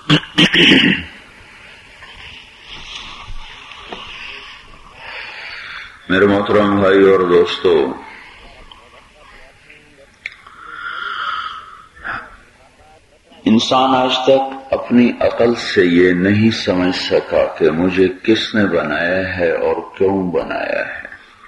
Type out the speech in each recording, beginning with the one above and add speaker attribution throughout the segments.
Speaker 1: میرے محترم بھائی اور دوستو، انسان آج تک اپنی عقل سے یہ نہیں سمجھ سکا کہ مجھے کس نے بنایا ہے اور کیوں بنایا ہے۔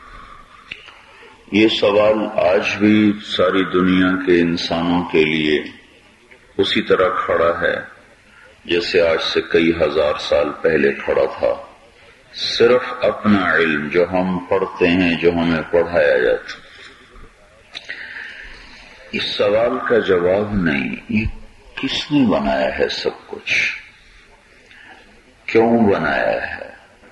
Speaker 1: یہ سوال آج بھی ساری دنیا کے انسانوں کے لیے اسی طرح کھڑا ہے جیسے آج سے کئی ہزار سال پہلے کھڑا تھا۔ صرف اپنا علم جو ہم پڑھتے ہیں، جو ہمیں پڑھایا جاتا، اس سوال کا جواب نہیں، یہ کس نے بنایا ہے سب کچھ، کیوں بنایا ہے،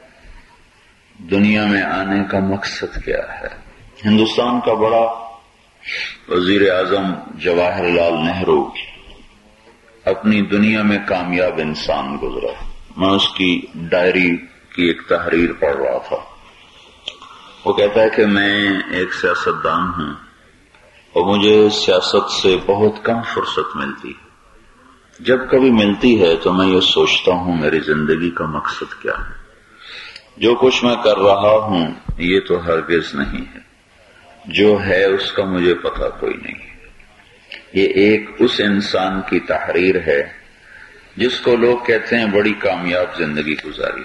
Speaker 1: دنیا میں آنے کا مقصد کیا ہے۔ ہندوستان کا بڑا وزیر اعظم جواہر لال نہرو اپنی دنیا میں کامیاب انسان گزرا۔ میں اس کی ڈائری کی ایک تحریر پڑھ رہا تھا۔ وہ کہتا ہے کہ میں ایک سیاستدان ہوں اور مجھے سیاست سے بہت کم فرصت ملتی ہے۔ جب کبھی ملتی ہے تو میں یہ سوچتا ہوں میری زندگی کا مقصد کیا ہے۔ جو کچھ میں کر رہا ہوں یہ تو ہرگز نہیں ہے، جو ہے اس کا مجھے پتہ کوئی نہیں ہے۔ یہ ایک اس انسان کی تحریر ہے جس کو لوگ کہتے ہیں بڑی کامیاب زندگی گزاری۔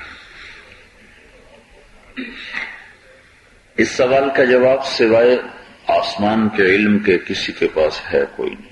Speaker 1: اس سوال کا جواب سوائے آسمان کے علم کے کسی کے پاس ہے کوئی نہیں۔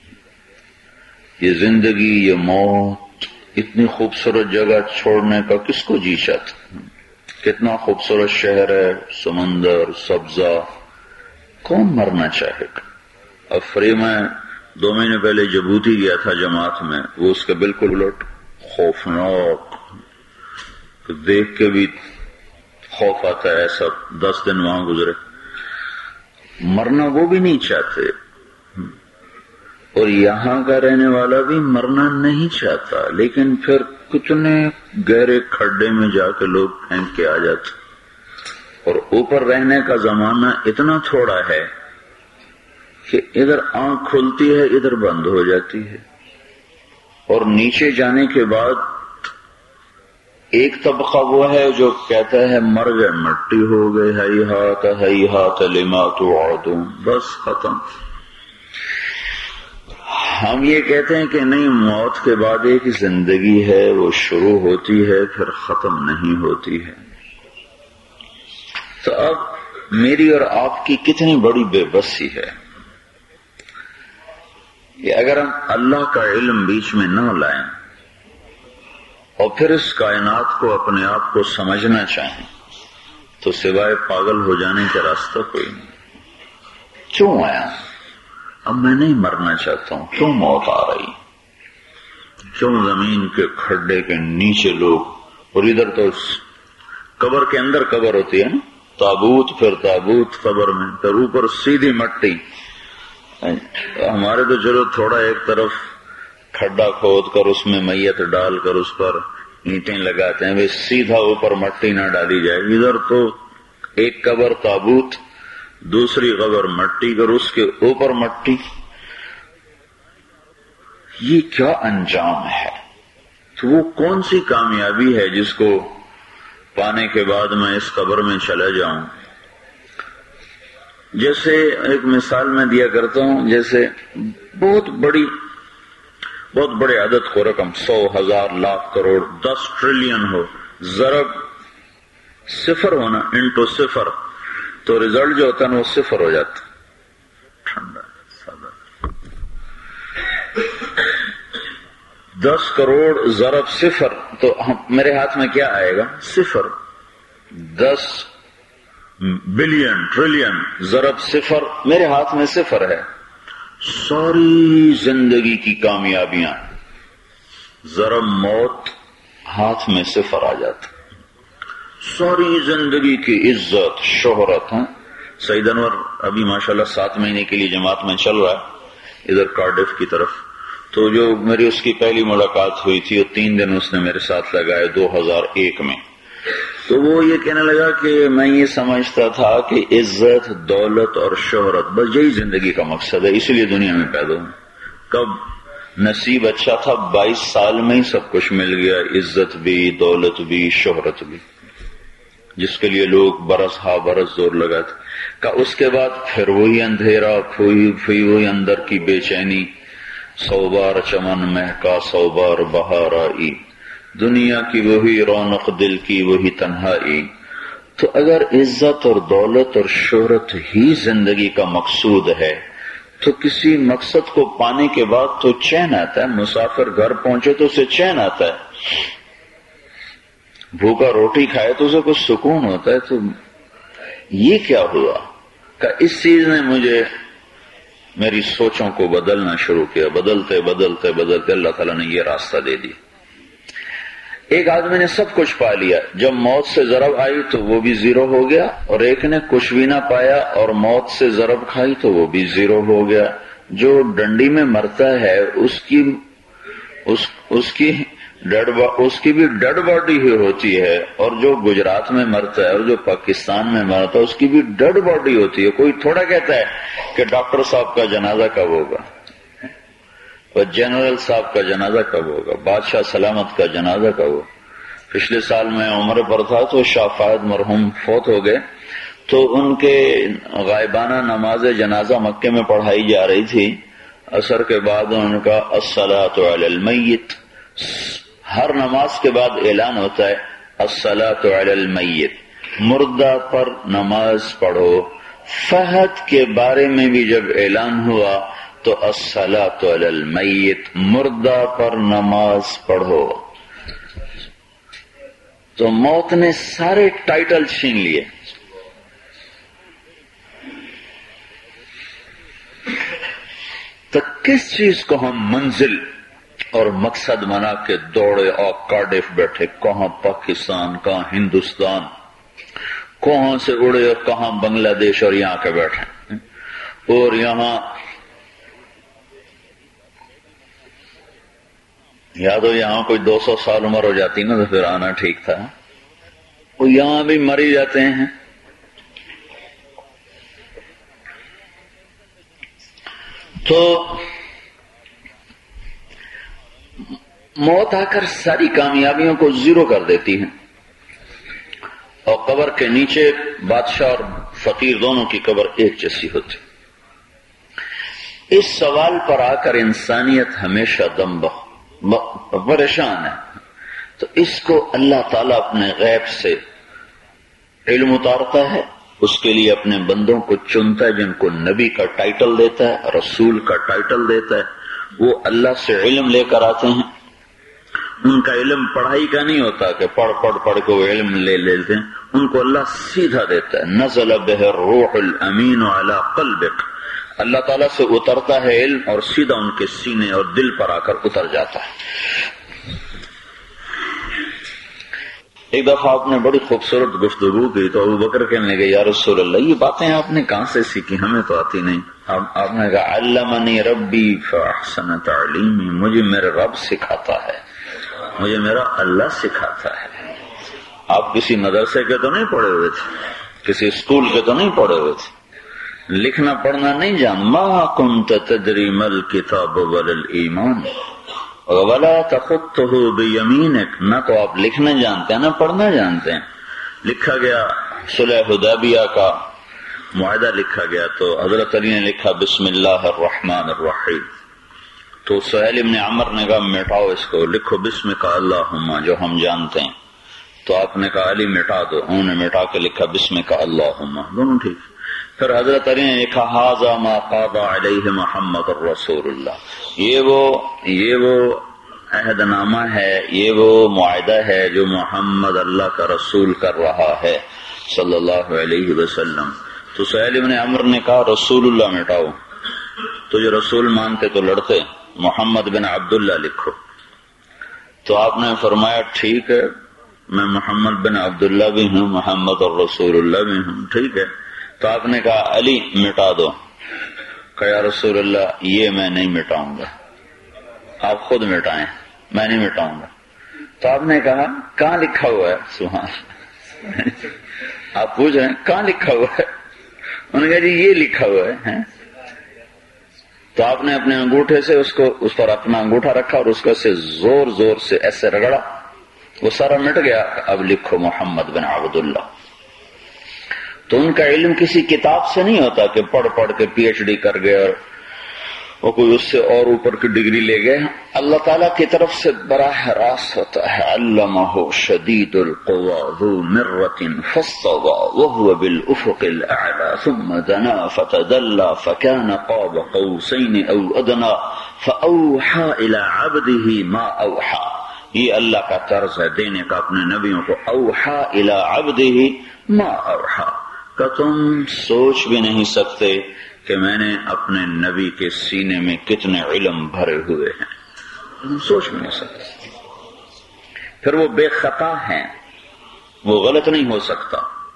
Speaker 1: یہ زندگی، یہ موت، اتنی خوبصورت جگہ چھوڑنے کا کس کو جی چاہتا؟ کتنا خوبصورت شہر ہے، سمندر، سبزہ، کون مرنا چاہے گا؟ افری میں 2 مہینے پہلے جبوتی گیا تھا جماعت میں، وہ اس کے بالکل الٹ خوفناک، تو دیکھ کے بھی خوف آتا ہے۔ ایسا 10 دن وہاں گزرے، مرنا وہ بھی نہیں چاہتے، اور یہاں کا رہنے والا بھی مرنا نہیں چاہتا، لیکن پھر کتنے گہرے کھڈے میں جا کے لوگ پھینک کے آ جاتے، اور اوپر رہنے کا زمانہ اتنا تھوڑا ہے کہ ادھر آنکھ کھلتی ہے ادھر بند ہو جاتی ہے، اور نیچے جانے کے بعد ایک طبقہ وہ ہے جو کہتا ہے مر گئے، مٹی ہو گئے، ہیہات لما توعدون، بس ختم۔ ہم یہ کہتے ہیں کہ نہیں، موت کے بعد ایک زندگی ہے، وہ شروع ہوتی ہے پھر ختم نہیں ہوتی ہے۔ تو اب میری اور آپ کی کتنی بڑی بے بسی ہے کہ اگر ہم اللہ کا علم بیچ میں نہ لائیں اور پھر اس کائنات کو اپنے آپ کو سمجھنا چاہیں تو سوائے پاگل ہو جانے کا راستہ کوئی نہیں۔ کیوں آیا؟ اب میں نہیں مرنا چاہتا ہوں، کیوں موت آ رہی؟ کیوں زمین کے کھڈے کے نیچے لوگ، اور ادھر تو قبر کے اندر قبر ہوتی ہے نا، تابوت، پھر تابوت قبر میں، پھر اوپر سیدھی مٹی۔ ہمارے تو چلو تھوڑا ایک طرف کھڈا کھود کر اس میں میت ڈال کر اس پر اینٹیں لگاتے ہیں، سیدھا اوپر مٹی نہ ڈالی جائے۔ ادھر تو ایک قبر تابوت، دوسری قبر مٹی کر اس کے اوپر مٹی۔ یہ کیا انجام ہے؟ تو وہ کون سی کامیابی ہے جس کو پانے کے بعد میں اس قبر میں چلا جاؤں؟ جیسے ایک مثال میں دیا کرتا ہوں، جیسے بہت بڑے عدد کو رقم 100، 1000، لاکھ، کروڑ، 10 ٹریلین ہو، ضرب صفر ہونا انٹو صفر، تو ریزلٹ جو ہوتا ہے وہ صفر ہو جاتا۔ ٹھنڈا سادہ 10 کروڑ ضرب صفر، تو میرے ہاتھ میں کیا آئے گا؟ صفر۔ 10 بلین ٹریلین ضرب صفر، میرے ہاتھ میں صفر ہے۔ ساری زندگی کی کامیابیاں ضرب موت، ہاتھ میں صفر آ جاتا۔ ساری زندگی کی عزت، شہرت، سعید انور ابھی ماشاءاللہ 7 مہینے کے لیے جماعت میں چل رہا ہے ادھر کارڈف کی طرف، تو جو میری اس کی پہلی ملاقات ہوئی تھی، وہ 3 دن اس نے میرے ساتھ لگائے 2001 میں۔ تو وہ یہ کہنے لگا کہ میں یہ سمجھتا تھا کہ عزت، دولت اور شہرت بس یہی زندگی کا مقصد ہے، اسی لیے دنیا میں پیدا ہوں۔ کب نصیب اچھا تھا، 22 سال میں ہی سب کچھ مل گیا، عزت بھی، دولت بھی، شہرت بھی، جس کے لیے لوگ برس ہا برس زور لگاتے. کہ اس کے بعد پھر وہی اندھیرا، پھر وہی اندر کی بے چینی. 100 بار چمن مہکا 100 بار بہار آئی، دنیا کی وہی رونق دل کی وہی تنہائی. تو اگر عزت اور دولت اور شہرت ہی زندگی کا مقصود ہے تو کسی مقصد کو پانے کے بعد تو چین آتا ہے. مسافر گھر پہنچے تو اسے چین آتا ہے، بھوکا روٹی کھائے تو اسے کچھ سکون ہوتا ہے. تو یہ کیا ہوا کہ اس چیز نے مجھے میری سوچوں کو بدلنا شروع کیا. بدلتے بدلتے بدلتے اللہ تعالیٰ نے یہ راستہ دے دیا. ایک آدمی نے سب کچھ پا لیا، جب موت سے ضرب آئی تو وہ بھی زیرو ہو گیا، اور ایک نے کچھ بھی نہ پایا اور موت سے ضرب کھائی تو وہ بھی زیرو ہو گیا. جو ڈنڈی میں مرتا ہے اس کی بھی ڈیڈ باڈی ہی ہوتی ہے، اور جو گجرات میں مرتا ہے اور جو پاکستان میں مرتا ہے اس کی بھی ڈیڈ باڈی ہوتی ہے. کوئی تھوڑا کہتا ہے کہ ڈاکٹر صاحب کا جنازہ کب ہوگا، اور جنرل صاحب کا جنازہ کب ہوگا، بادشاہ سلامت کا جنازہ کب ہوگا. پچھلے سال میں عمرے پر تھا تو شاہ فہد مرحوم فوت ہو گئے، تو ان کے غائبانہ نماز جنازہ مکے میں پڑھائی جا رہی تھی. عصر کے بعد ان کا الصلاۃ علی المیت، ہر نماز کے بعد اعلان ہوتا ہے الصلاۃ علی المیت، مردہ پر نماز پڑھو. فہد کے بارے میں بھی جب اعلان ہوا تو الصلاۃ علی المیت، مردہ پر نماز پڑھو. تو موت نے سارے ٹائٹل چھین لیے. تو کس چیز کو ہم منزل اور مقصد بنا کے دوڑے اور کارڈف بیٹھے، کہاں پاکستان، کہاں ہندوستان، کہاں سے اڑے اور کہاں بنگلہ دیش، اور یہاں کے بیٹھے. اور یہاں یا تو یہاں کوئی 200 سال عمر ہو جاتی نا تو پھر آنا ٹھیک تھا، وہ یہاں بھی مر ہی جاتے ہیں. تو موت آ کر ساری کامیابیوں کو زیرو کر دیتی ہے، اور قبر کے نیچے بادشاہ اور فقیر دونوں کی قبر ایک جیسی ہوتی. اس سوال پر آ کر انسانیت ہمیشہ پریشان ہے. تو اس کو اللہ تعالیٰ اپنے غیب سے علم اتارتا ہے، اس کے لیے اپنے بندوں کو چنتا ہے جن کو نبی کا ٹائٹل دیتا ہے، رسول کا ٹائٹل دیتا ہے. وہ اللہ سے علم لے کر آتے ہیں. ان کا علم پڑھائی کا نہیں ہوتا کہ پڑھ کے وہ علم لے لیتے ہیں. ان کو اللہ سیدھا دیتا ہے. نزل بہ الروح الامین علی قلبک، اللہ تعالیٰ سے اترتا ہے علم اور سیدھا ان کے سینے اور دل پر آ کر اتر جاتا ہے. ایک دفعہ آپ نے بڑی خوبصورت گفتگو کی تو ابو بکر کہنے لگے یا رسول اللہ یہ باتیں آپ نے کہاں سے سیکھی، ہمیں تو آتی نہیں. آپ نے کہا علمنی ربی فاحسن تعلیمی، مجھے میرے رب سکھاتا ہے، مجھے میرا اللہ سکھاتا ہے. آپ کسی مدرسے کے تو نہیں پڑھے ہوئے تھے، کسی اسکول کے تو نہیں پڑھے ہوئے تھے، لکھنا پڑھنا نہیں جان. ما کنت تدری ما الکتاب ولا الایمان ولا تخطه بیمینک، نہ تو آپ لکھنا جانتے ہیں نہ پڑھنا جانتے ہیں. لکھا گیا صلح حدیبیہ کا معاہدہ لکھا گیا تو حضرت علی نے لکھا بسم اللہ الرحمن الرحیم. تو سہیل ابن عمر نے کہا مٹاؤ اس کو، لکھو بسم کا اللہم جو ہم جانتے ہیں. تو آپ نے کہا علی مٹا دو، انہوں نے مٹا کے لکھا بسم کا اللہم، دونوں ٹھیک. پھر حضرت علی نے لکھا ھذا ما قاض علیہ محمد الرسول اللہ، یہ وہ عہد نامہ ہے، یہ وہ معاہدہ ہے جو محمد اللہ کا رسول کر رہا ہے صلی اللہ علیہ وسلم. تو سہیل ابن عمر نے کہا رسول اللہ مٹاؤ. تو جو رسول مانتے تو لڑتے، محمد بن عبداللہ لکھو. تو آپ نے فرمایا ٹھیک ہے میں محمد بن عبداللہ بھی ہوں، محمد اور رسول اللہ بھی ہوں، ٹھیک ہے. تو آپ نے کہا علی مٹا دو. کہ یا رسول اللہ یہ میں نہیں مٹاؤں گا، آپ خود مٹائیں، میں نہیں مٹاؤں گا. تو آپ نے کہا کہاں لکھا ہوا ہے؟ سبحان آپ پوچھ رہے ہیں کہاں لکھا ہوا ہے؟ انہوں نے کہا جی یہ لکھا ہوا ہے. تو آپ نے اپنے انگوٹھے سے اس پر اپنا انگوٹھا رکھا اور اس کو سے زور زور سے ایسے رگڑا، وہ سارا مٹ گیا، اب لکھو محمد بن عبداللہ۔ تو ان کا علم کسی کتاب سے نہیں ہوتا کہ پڑھ پڑھ کے پی ایچ ڈی کر گئے اور کوئی اس سے اور اوپر کی ڈگری لے گئے، اللہ تعالیٰ کی طرف سے براہ راست ہوتا ہے۔ علمہ شدید القوى ذو مرۃ فاستوى وهو بالافق الاعلى ثم دنا فتدلى فكان قاب قوسين او ادنى فاوحى الى عبده ما اوحى۔ یہ اللہ کا طرز ہے دینے کا اپنے نبیوں کو، اوحى الى عبده ما اوحى، کہ تم سوچ بھی نہیں سکتے کہ میں نے اپنے نبی کے سینے میں کتنے علم بھرے ہوئے ہیں، تم سوچ بھی نہیں سکتے۔ پھر وہ بے خطا ہیں، وہ غلط نہیں ہو سکتا۔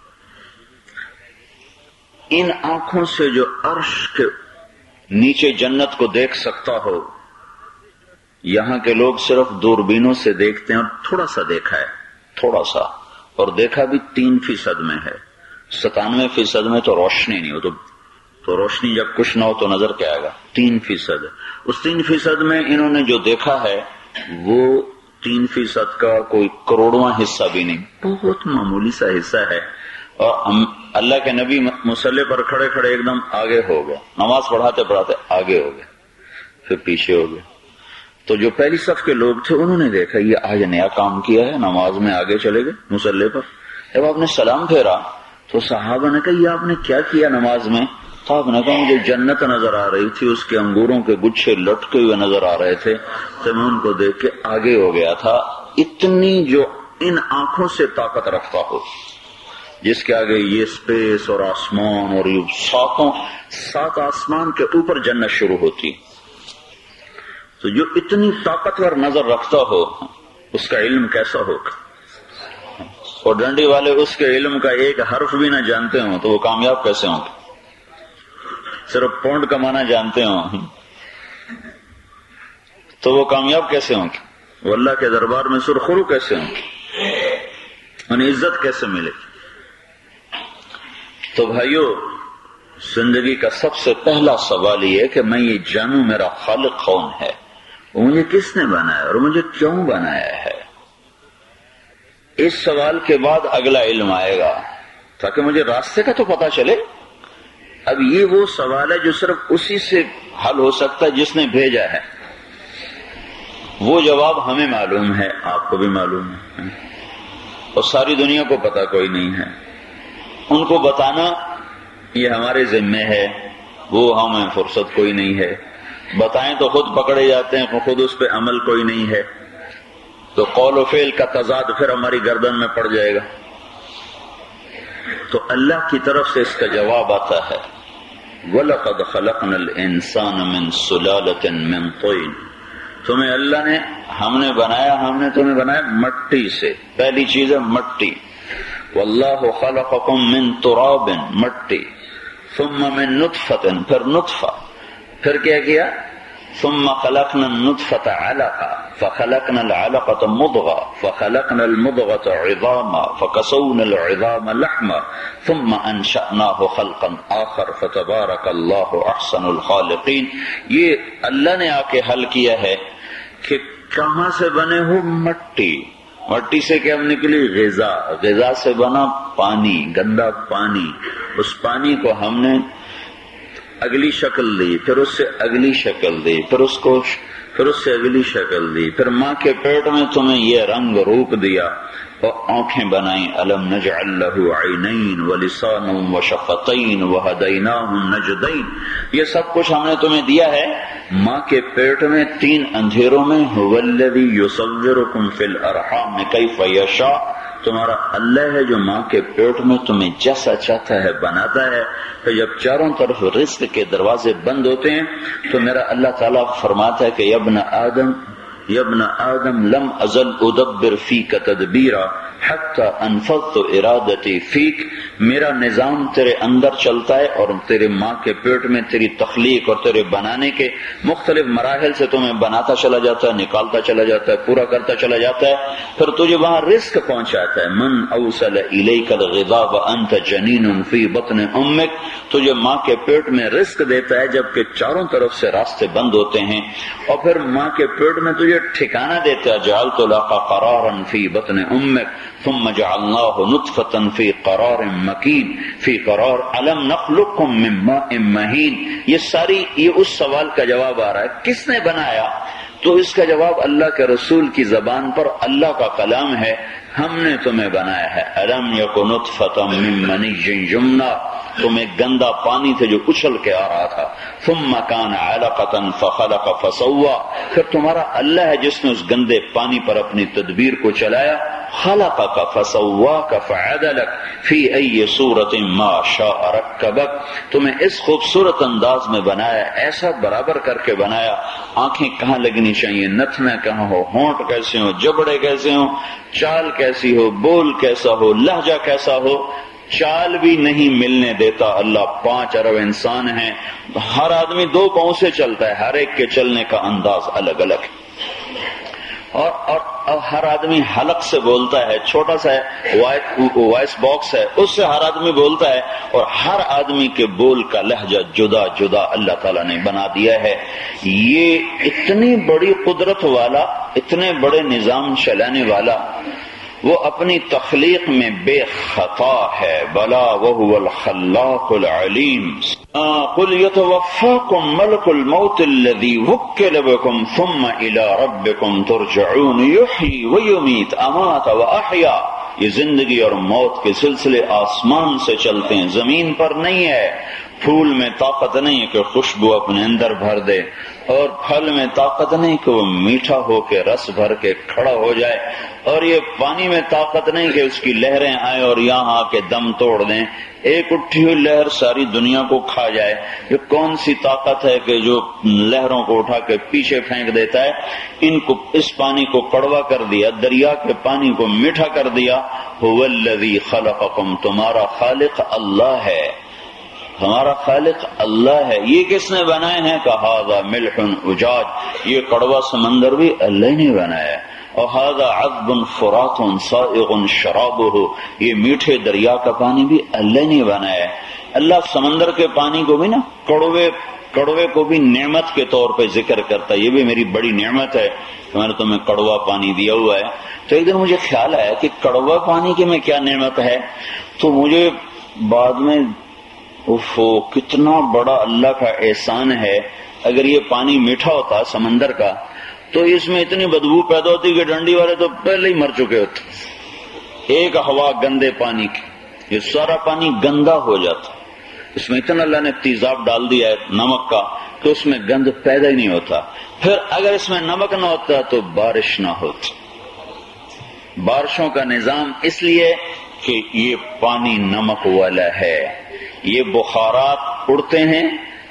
Speaker 1: ان آنکھوں سے جو عرش کے نیچے جنت کو دیکھ سکتا ہو، یہاں کے لوگ صرف دوربینوں سے دیکھتے ہیں اور تھوڑا سا دیکھا ہے، تھوڑا سا، اور دیکھا بھی 3% میں ہے، 97% میں تو روشنی نہیں ہو، تو روشنی جب کچھ نہ ہو تو نظر کیا آئے گا؟ 3%۔ اس 3% میں انہوں نے جو دیکھا ہے وہ 3% کا کوئی کروڑواں حصہ بھی نہیں، بہت معمولی سا حصہ ہے۔ اور ہم اللہ کے نبی مصلی پر کھڑے کھڑے ایک دم آگے ہو گئے، نماز پڑھاتے پڑھاتے آگے ہو گئے، پھر پیچھے ہو گئے۔ تو جو پہلی صف کے لوگ تھے انہوں نے دیکھا یہ آج نیا کام کیا ہے، نماز میں آگے چلے گئے مصلی پر۔ جب آپ نے سلام پھیرا تو صحابہ نے کہا یہ آپ نے کیا کیا نماز میں؟ تو آپ نے کہا مجھے جنت نظر آ رہی تھی، اس کے انگوروں کے گچھے لٹکے ہوئے نظر آ رہے تھے، تو میں ان کو دیکھ کے آگے ہو گیا تھا۔ اتنی جو ان آنکھوں سے طاقت رکھتا ہو، جس کے آگے یہ اسپیس اور آسمان اور یہ 7 آسمان کے اوپر جنت شروع ہوتی، تو جو اتنی طاقتور نظر رکھتا ہو اس کا علم کیسا ہوگا؟ اور ڈنڈی والے اس کے علم کا ایک حرف بھی نہ جانتے ہوں تو وہ کامیاب کیسے ہوں گے؟ صرف پونڈ کا معنی جانتے ہوں تو وہ کامیاب کیسے ہوں گے؟ وہ اللہ کے دربار میں سرخرو کیسے ہوں گے؟ انہیں عزت کیسے ملے گی؟ تو بھائیو، زندگی کا سب سے پہلا سوال یہ ہے کہ میں یہ جانوں میرا خالق کون ہے، مجھے کس نے بنایا اور مجھے کیوں بنایا ہے۔ اس سوال کے بعد اگلا علم آئے گا تاکہ مجھے راستے کا تو پتا چلے۔ اب یہ وہ سوال ہے جو صرف اسی سے حل ہو سکتا ہے جس نے بھیجا ہے، وہ جواب ہمیں معلوم ہے، آپ کو بھی معلوم ہے، اور ساری دنیا کو پتا کوئی نہیں ہے۔ ان کو بتانا یہ ہمارے ذمہ ہے، وہ ہمیں فرصت کوئی نہیں ہے، بتائیں تو خود پکڑے جاتے ہیں، خود اس پہ عمل کوئی نہیں ہے، تو قول و فعل کا تضاد پھر ہماری گردن میں پڑ جائے گا۔ تو اللہ کی طرف سے اس کا جواب آتا ہے، وَلَقَدْ خَلَقْنَا الْإِنسَانَ مِنْ سُلَالَةٍ مِنْ طِينٍ، تمہیں اللہ نے ہم نے تمہیں بنایا مٹی سے، پہلی چیز ہے مٹی، وَاللَّهُ خَلَقَكُم مِنْ تُرَابٍ، مٹی، ثُمَّ مِنْ نُطْفَةٍ، پھر نطفہ، پھر کیا ثم خلقنا النطفة علقة فخلقنا العلقة مضغة فخلقنا المضغة عظاما فكسونا العظام لحما ثم انشأناه خلقا آخر فتبارك الله احسن الخالقين۔ یہ اللہ نے آ کے حل کیا ہے کہ کہاں سے بنے ہو؟ مٹی سے کیا نکلی؟ غذا سے بنا پانی، گندا پانی، اس پانی کو ہم نے اگلی شکل دی، پھر اس سے اگلی شکل دی، پھر اس سے اگلی شکل دی، پھر ماں کے پیٹ میں تمہیں یہ رنگ روپ دیا اور آنکھیں بنائیں۔ الم نجعل له عینین ولسانا وشفتین وہدیناہ النجدین، یہ سب کچھ ہم نے تمہیں دیا ہے ماں کے پیٹ میں 3 اندھیروں میں۔ هو الذی یصورکم فی الارحام کیف یشاء، تمہارا اللہ ہے جو ماں کے پیٹ میں تمہیں جیسا چاہتا ہے بناتا ہے۔ تو جب چاروں طرف رزق کے دروازے بند ہوتے ہیں تو میرا اللہ تعالیٰ فرماتا ہے کہ یا ابن آدم یا ابن آدم لم ازل ادبر فیک تدبیرا حتی انفذت ارادتی فیک، میرا نظام تیرے اندر چلتا ہے اور تیرے ماں کے پیٹ میں تیری تخلیق اور تیرے بنانے کے مختلف مراحل سے تمہیں بناتا چلا جاتا ہے، نکالتا چلا جاتا ہے، پورا کرتا چلا جاتا ہے، پھر تجھے وہاں رزق پہنچاتا ہے۔ من اوصل الیک الغذاء وانت جنین فی بطن امک، تجھے ماں کے پیٹ میں رزق دیتا ہے جبکہ چاروں طرف سے راستے بند ہوتے ہیں، اور پھر ماں کے پیٹ میں تجھے ٹھکانہ دیتا ہے۔ جعلت لک قرارا فی بطن امک ثم جعلناہ نطفۃ فی قرار مکین فی قرار الم نخلقکم من ماء مہین۔ یہ اس سوال کا جواب آ رہا ہے کس نے بنایا؟ تو اس کا جواب اللہ کے رسول کی زبان پر اللہ کا کلام ہے، ہم نے تمہیں بنایا ہے۔ الم یک نطفۃ من منی یمنی، تم ایک گندا پانی تھے جو اچھل کے آ رہا تھا۔ ثم کان علقۃ فخلق فسوی، پھر تمہارا اللہ ہے جس نے اس گندے پانی پر اپنی تدبیر کو چلایا۔ خلقک فسواک فعدلک فی ای صورت ما شاء رکبک، تمہیں اس خوبصورت انداز میں بنایا، ایسا برابر کر کے بنایا، آنکھیں کہاں لگنی چاہیے، نتنے کہاں ہو، ہونٹ کیسے ہو، جبڑے کیسے ہوں، چال کیسی ہو، بول کیسا ہو، لہجہ کیسا ہو، چال بھی نہیں ملنے دیتا اللہ۔ 5 ارب انسان ہیں، ہر آدمی 2 پاؤں سے چلتا ہے، ہر ایک کے چلنے کا انداز الگ الگ ہے، اور ہر آدمی حلق سے بولتا ہے، چھوٹا سا وائس باکس ہے، اس سے ہر آدمی بولتا ہے، اور ہر آدمی کے بول کا لہجہ جدا جدا اللہ تعالیٰ نے بنا دیا ہے۔ یہ اتنی بڑی قدرت والا، اتنے بڑے نظام چلانے والا، وہ اپنی تخلیق میں بے خطا ہے۔ بلا وہو الخلاق العلیم۔ قل یتوفاکم ملک الموت الذی وکل بکم ثم الی ربکم ترجعون یحیی ویمیت امات واحیا۔ یہ زندگی اور موت کے سلسلے آسمان سے چلتے ہیں، زمین پر نہیں ہے۔ پھول میں طاقت نہیں ہے کہ خوشبو اپنے اندر بھر دے، اور پھل میں طاقت نہیں کہ وہ میٹھا ہو کے رس بھر کے کھڑا ہو جائے، اور یہ پانی میں طاقت نہیں کہ اس کی لہریں آئیں اور یہاں آ کے دم توڑ دیں، ایک اٹھی ہوئی لہر ساری دنیا کو کھا جائے۔ یہ کون سی طاقت ہے کہ جو لہروں کو اٹھا کے پیچھے پھینک دیتا ہے؟ اس پانی کو کڑوا کر دیا، دریا کے پانی کو میٹھا کر دیا۔ هو الذی خلقکم، تمہارا خالق اللہ ہے، ہمارا خالق اللہ ہے۔ یہ کس نے بنائے ہیں؟ کہا ذا ملح اجاج، یہ کڑوا سمندر بھی اللہ نے بنایا ہے، اور ھذا عذب فرات سائغ شرابہ، یہ میٹھے دریا کا پانی بھی اللہ نے بنایا ہے۔ اللہ سمندر کے پانی کو بھی نا کڑوے کو بھی نعمت کے طور پہ ذکر کرتا ہے، یہ بھی میری بڑی نعمت ہے کہ میں نے تمہیں کڑوا پانی دیا ہوا ہے۔ تو ایک دن مجھے خیال آیا کہ کڑوا پانی کی میں کیا نعمت ہے، تو مجھے بعد میں کتنا بڑا اللہ کا احسان ہے۔ اگر یہ پانی میٹھا ہوتا سمندر کا تو اس میں اتنی بدبو پیدا ہوتی کہ ڈنڈی والے تو پہلے ہی مر چکے ہوتے۔ ایک ہوا گندے پانی کی، یہ سارا پانی گندا ہو جاتا۔ اس میں اتنا اللہ نے تیزاب ڈال دیا ہے نمک کا کہ اس میں گند پیدا ہی نہیں ہوتا۔ پھر اگر اس میں نمک نہ ہوتا تو بارش نہ ہوتی۔ بارشوں کا نظام اس لیے کہ یہ پانی نمک والا ہے، یہ بخارات اڑتے ہیں،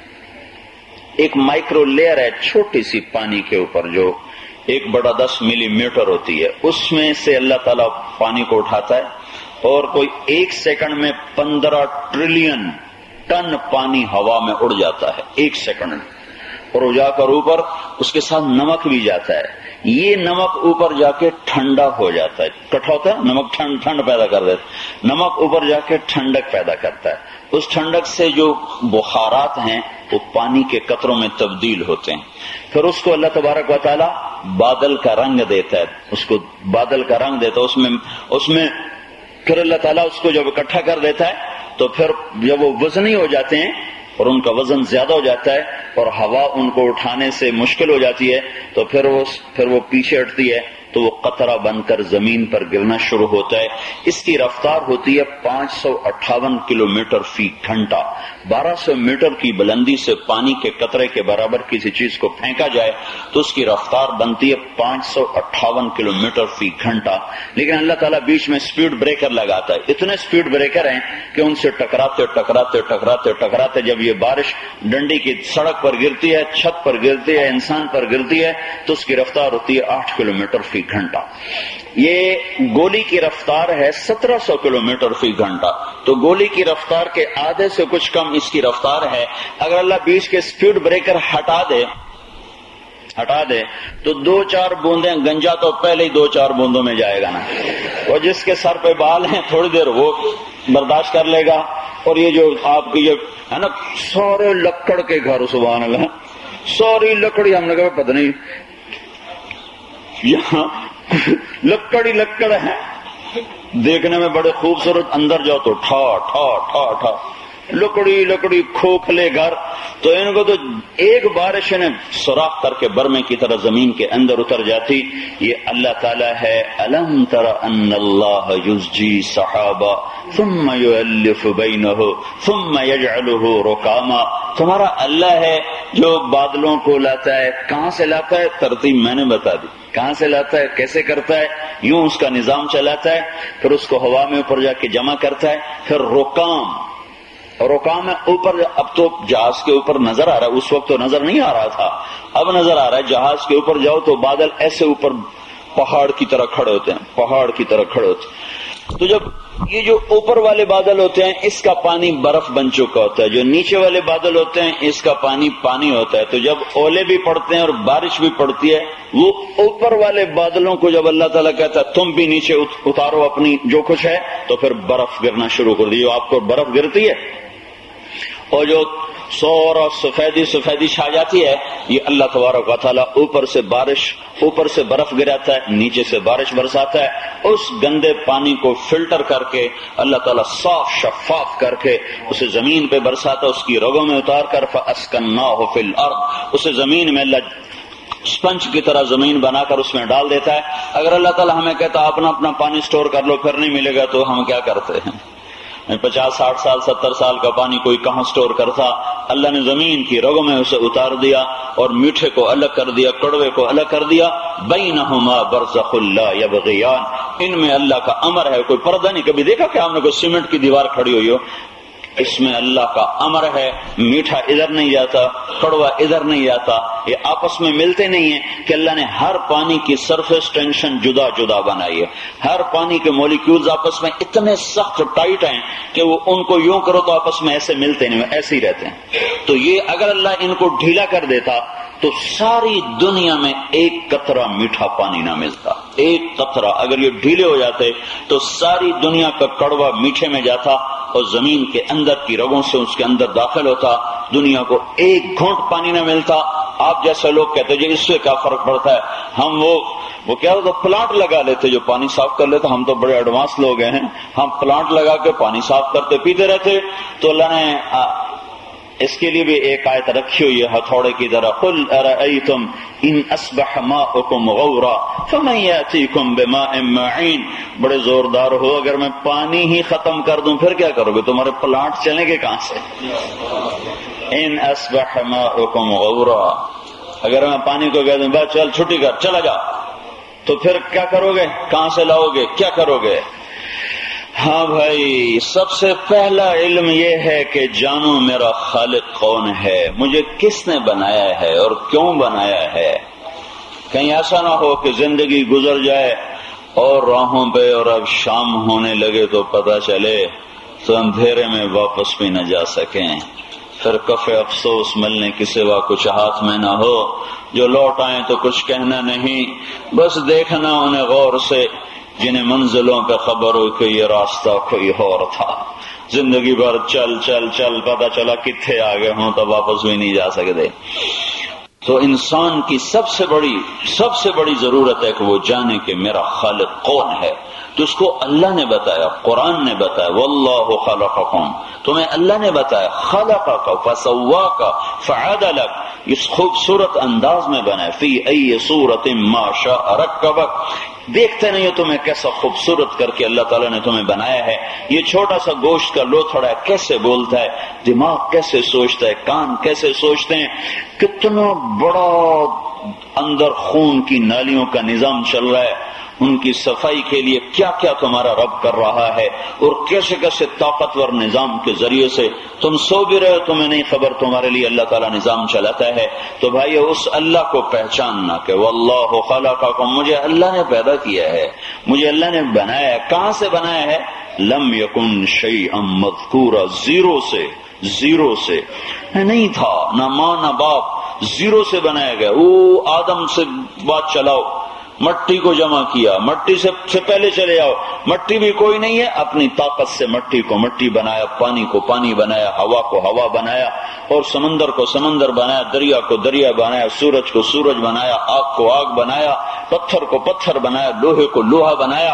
Speaker 1: ایک مائکرو لیئر ہے چھوٹی سی پانی کے اوپر جو 1/10 ملی میٹر ہوتی ہے، اس میں سے اللہ تعالیٰ پانی کو اٹھاتا ہے، اور کوئی 1 سیکنڈ میں 15 ٹریلین ٹن پانی ہوا میں اڑ جاتا ہے 1 سیکنڈ میں، اور جا کر اوپر اس کے ساتھ نمک بھی جاتا ہے۔ یہ نمک اوپر جا کے ٹھنڈا ہو جاتا ہے، کٹھا ہوتا ہے نمک، ٹھنڈ پیدا کر دیتا ہے، نمک اوپر جا کے ٹھنڈک پیدا کرتا ہے۔ اس ٹھنڈک سے جو بخارات ہیں وہ پانی کے قطروں میں تبدیل ہوتے ہیں، پھر اس کو اللہ تبارک و تعالی بادل کا رنگ دیتا ہے، اس کو بادل کا رنگ دیتا ہے، اس میں پھر اللہ تعالیٰ اس کو جب اکٹھا کر دیتا ہے تو پھر جب وہ وزنی ہو جاتے ہیں اور ان کا وزن زیادہ ہو جاتا ہے اور ہوا ان کو اٹھانے سے مشکل ہو جاتی ہے تو پھر وہ پیچھے ہٹتی ہے تو وہ قطرہ بن کر زمین پر گرنا شروع ہوتا ہے. اس کی رفتار ہوتی ہے 558 کلومیٹر فی گھنٹہ. 1200 میٹر کی بلندی سے پانی کے قطرے کے برابر کسی چیز کو پھینکا جائے تو اس کی رفتار بنتی ہے 558 کلومیٹر فی گھنٹہ. لیکن اللہ تعالیٰ بیچ میں سپیڈ بریکر لگاتا ہے. اتنے سپیڈ بریکر ہیں کہ ان سے ٹکراتے ٹکراتے ٹکراتے ٹکراتے جب یہ بارش ڈنڈی کی سڑک پر گرتی ہے، چھت پر گرتی ہے، انسان پر گرتی ہے، تو اس کی رفتار ہوتی ہے 8 کلومیٹر فی گھنٹہ. یہ گولی کی رفتار ہے 1700 کلومیٹر فی گھنٹہ. تو گولی کی رفتار کے آدھے سے کچھ کم اس کی رفتار ہے. اگر اللہ بیچ کے سپیڈ بریکر ہٹا دے تو 2-4 بوندیں گنجا تو پہلے ہی 2-4 بوندوں میں جائے گا نا. اور جس کے سر پہ بال ہیں تھوڑی دیر وہ برداشت کر لے گا. اور یہ جو آپ کی یہ ہے نا سارے لکڑ کے گھر، سبحان اللہ، ساری لکڑی ہم نے کہا پتہ نہیں یہاں لکڑ ہی لکڑ ہے، دیکھنے میں بڑے خوبصورت، اندر جاؤ تو ٹھا ٹھا ٹھا ٹھا لکڑی لکڑی کھوکھلے گھر. تو ان کو تو ایک بارش نے سوراخ کر کے برمے کی طرح زمین کے اندر اتر جاتی. یہ اللہ تعالیٰ ہے. الم تر ان اللہ یزجی سحابا ثم یؤلف بینہ ثم یجعلہ رکاما. تمہارا اللہ ہے جو بادلوں کو لاتا ہے. کہاں سے لاتا ہے؟ ترتیب میں نے بتا دی. کہاں سے لاتا ہے، کیسے کرتا ہے؟ یوں اس کا نظام چلاتا ہے، پھر اس کو ہوا میں اوپر جا کے جمع کرتا ہے، پھر رکام. اور رکام ہے اوپر. اب تو جہاز کے اوپر نظر آ رہا ہے، اس وقت تو نظر نہیں آ رہا تھا، اب نظر آ رہا ہے. جہاز کے اوپر جاؤ تو بادل ایسے اوپر پہاڑ کی طرح کھڑے ہوتے ہیں، پہاڑ کی طرح کھڑے ہوتے ہیں. تو جب یہ جو اوپر والے بادل ہوتے ہیں اس کا پانی برف بن چکا ہوتا ہے، جو نیچے والے بادل ہوتے ہیں اس کا پانی پانی ہوتا ہے. تو جب اولے بھی پڑتے ہیں اور بارش بھی پڑتی ہے، وہ اوپر والے بادلوں کو جب اللہ تعالیٰ کہتا ہے تم بھی نیچے اتارو اپنی جو کچھ ہے، تو پھر برف گرنا شروع کر دی. آپ کو برف گرتی ہے اور جو سور اور سفیدی چھا جاتی ہے، یہ اللہ تبارک و تعالیٰ اوپر سے برف گراتا ہے، نیچے سے بارش برساتا ہے. اس گندے پانی کو فلٹر کر کے اللہ تعالیٰ صاف شفاف کر کے اسے زمین پہ برساتا ہے، اس کی رگوں میں اتار کر فَأَسْكَنَّاهُ فِي الْأَرْضِ. اسے زمین میں اللہ اسپنج کی طرح زمین بنا کر اس میں ڈال دیتا ہے. اگر اللہ تعالیٰ ہمیں کہتا اپنا پانی سٹور کر لو پھر نہیں ملے گا تو ہم کیا کرتے ہیں؟ 50-60 سال 70 سال کا پانی کوئی کہاں سٹور کرتا؟ اللہ نے زمین کی رگوں میں اسے اتار دیا اور میٹھے کو الگ کر دیا، کڑوے کو الگ کر دیا. بینہما برزخ لا یبغیان. ان میں اللہ کا امر ہے، کوئی پردہ نہیں. کبھی دیکھا کہ ہم نے کوئی سیمنٹ کی دیوار کھڑی ہوئی ہو؟ اس میں اللہ کا امر ہے. میٹھا ادھر نہیں جاتا، کڑوا ادھر نہیں جاتا، یہ آپس میں ملتے نہیں ہیں. کہ اللہ نے ہر پانی کی سرفیس ٹینشن جدا جدا بنائی ہے. ہر پانی کے مالیکیولز آپس میں اتنے سخت ٹائٹ ہیں کہ وہ ان کو یوں کرو تو آپس میں ایسے ملتے نہیں، ایسے ہی رہتے ہیں. تو یہ اگر اللہ ان کو ڈھیلا کر دیتا تو ساری دنیا میں ایک قطرہ میٹھا پانی نہ ملتا. ایک قطرہ اگر یہ ڈھیلے ہو جاتے تو ساری دنیا کا کڑوا میٹھے میں جاتا اور زمین کے اندر کی رگوں سے اس کے اندر داخل ہوتا. دنیا کو ایک گھونٹ پانی نہ ملتا. آپ جیسے لوگ کہتے جی اس سے کیا فرق پڑتا ہے، ہم وہ کیا ہوتا پلانٹ لگا لیتے جو پانی صاف کر لیتے. ہم تو بڑے ایڈوانس لوگ ہیں، ہم پلانٹ لگا کے پانی صاف کرتے پیتے رہتے. تو اللہ نے اس کے لیے بھی ایک آیت رکھی ہوئی ہے ہتھوڑے کی طرح. قل ارأیتم ان اصبح ماؤکم غورا فمن یأتیکم بماء معین. بڑے زوردار ہو، اگر میں پانی ہی ختم کر دوں پھر کیا کرو گے؟ تمہارے پلانٹ چلیں گے کہاں سے؟ ان اصبح ماؤکم غورا. اگر میں پانی کو کہہ دوں بس چل چھٹی کر چلا جا، تو پھر کیا کرو گے؟ کہاں سے لاؤ گے؟ کیا کرو گے؟ ہاں بھائی، سب سے پہلا علم یہ ہے کہ جانو میرا خالق کون ہے، مجھے کس نے بنایا ہے اور کیوں بنایا ہے. کہیں ایسا نہ ہو کہ زندگی گزر جائے اور راہوں پہ اور اب شام ہونے لگے تو پتہ چلے تو اندھیرے میں واپس بھی نہ جا سکیں. پھر کف افسوس ملنے کی سوا کچھ ہاتھ میں نہ ہو. جو لوٹ آئیں تو کچھ کہنا نہیں، بس دیکھنا انہیں غور سے جنہیں منزلوں پہ خبر ہو کہ یہ راستہ کوئی اور تھا. زندگی بھر چل چل چل پتہ چلا کتنے آگے ہوں تو واپس بھی نہیں جا سکتے. تو انسان کی سب سے بڑی ضرورت ہے کہ وہ جانے کہ میرا خالق کون ہے. تو اس کو اللہ نے بتایا، قرآن نے بتایا واللہ خلقکم. تمہیں اللہ نے بتایا، خلقک فسواک فعدلک. اس خوبصورت انداز میں بنائے. فی ای صورت ما شاء رکبک، دیکھتے نہیں ہو تمہیں کیسا خوبصورت کر کے اللہ تعالیٰ نے تمہیں بنایا ہے. یہ چھوٹا سا گوشت کا لوتھڑا کیسے بولتا ہے، دماغ کیسے سوچتا ہے، کان کیسے سوچتے ہیں، کتنا بڑا اندر خون کی نالیوں کا نظام چل رہا ہے، ان کی صفائی کے لیے کیا کیا تمہارا رب کر رہا ہے، اور کیسے کیسے طاقتور نظام کے ذریعے سے تم سو بھی رہے ہو، تمہیں نہیں خبر تمہارے لیے اللہ تعالیٰ نظام چلاتا ہے. تو بھائی اس اللہ کو پہچاننا کہ واللہ خلقکم، مجھے اللہ نے پیدا کیا ہے، مجھے اللہ نے بنایا ہے. کہاں سے بنایا ہے؟ لم یکن شیئا مذکورا، زیرو سے نہیں تھا، نہ ماں نہ باپ، زیرو سے بنایا گیا. وہ آدم سے بات چلاؤ، مٹی کو جمع کیا، مٹی سے پہلے چلے آؤ، مٹی بھی کوئی نہیں ہے، اپنی طاقت سے مٹی کو مٹی بنایا، پانی کو پانی بنایا، ہوا کو ہوا بنایا، اور سمندر کو سمندر بنایا، دریا کو دریا بنایا، سورج کو سورج بنایا، آگ کو آگ بنایا، پتھر کو پتھر بنایا، لوہے کو لوہا بنایا.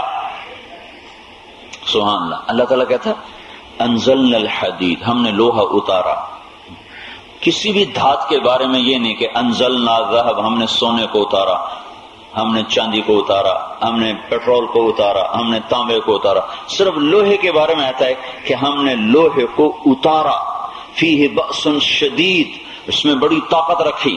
Speaker 1: سبحان اللہ. اللہ تعالیٰ کہتا ہے انزلنا الحدید، ہم نے لوہا اتارا. کسی بھی دھات کے بارے میں یہ نہیں کہ انزلنا ذهب، ہم نے سونے کو اتارا، ہم نے چاندی کو اتارا، ہم نے پیٹرول کو اتارا، ہم نے تانبے کو اتارا. صرف لوہے کے بارے میں آتا ہے کہ ہم نے لوہے کو اتارا. فیہ بأس شدید، اس میں بڑی طاقت رکھی.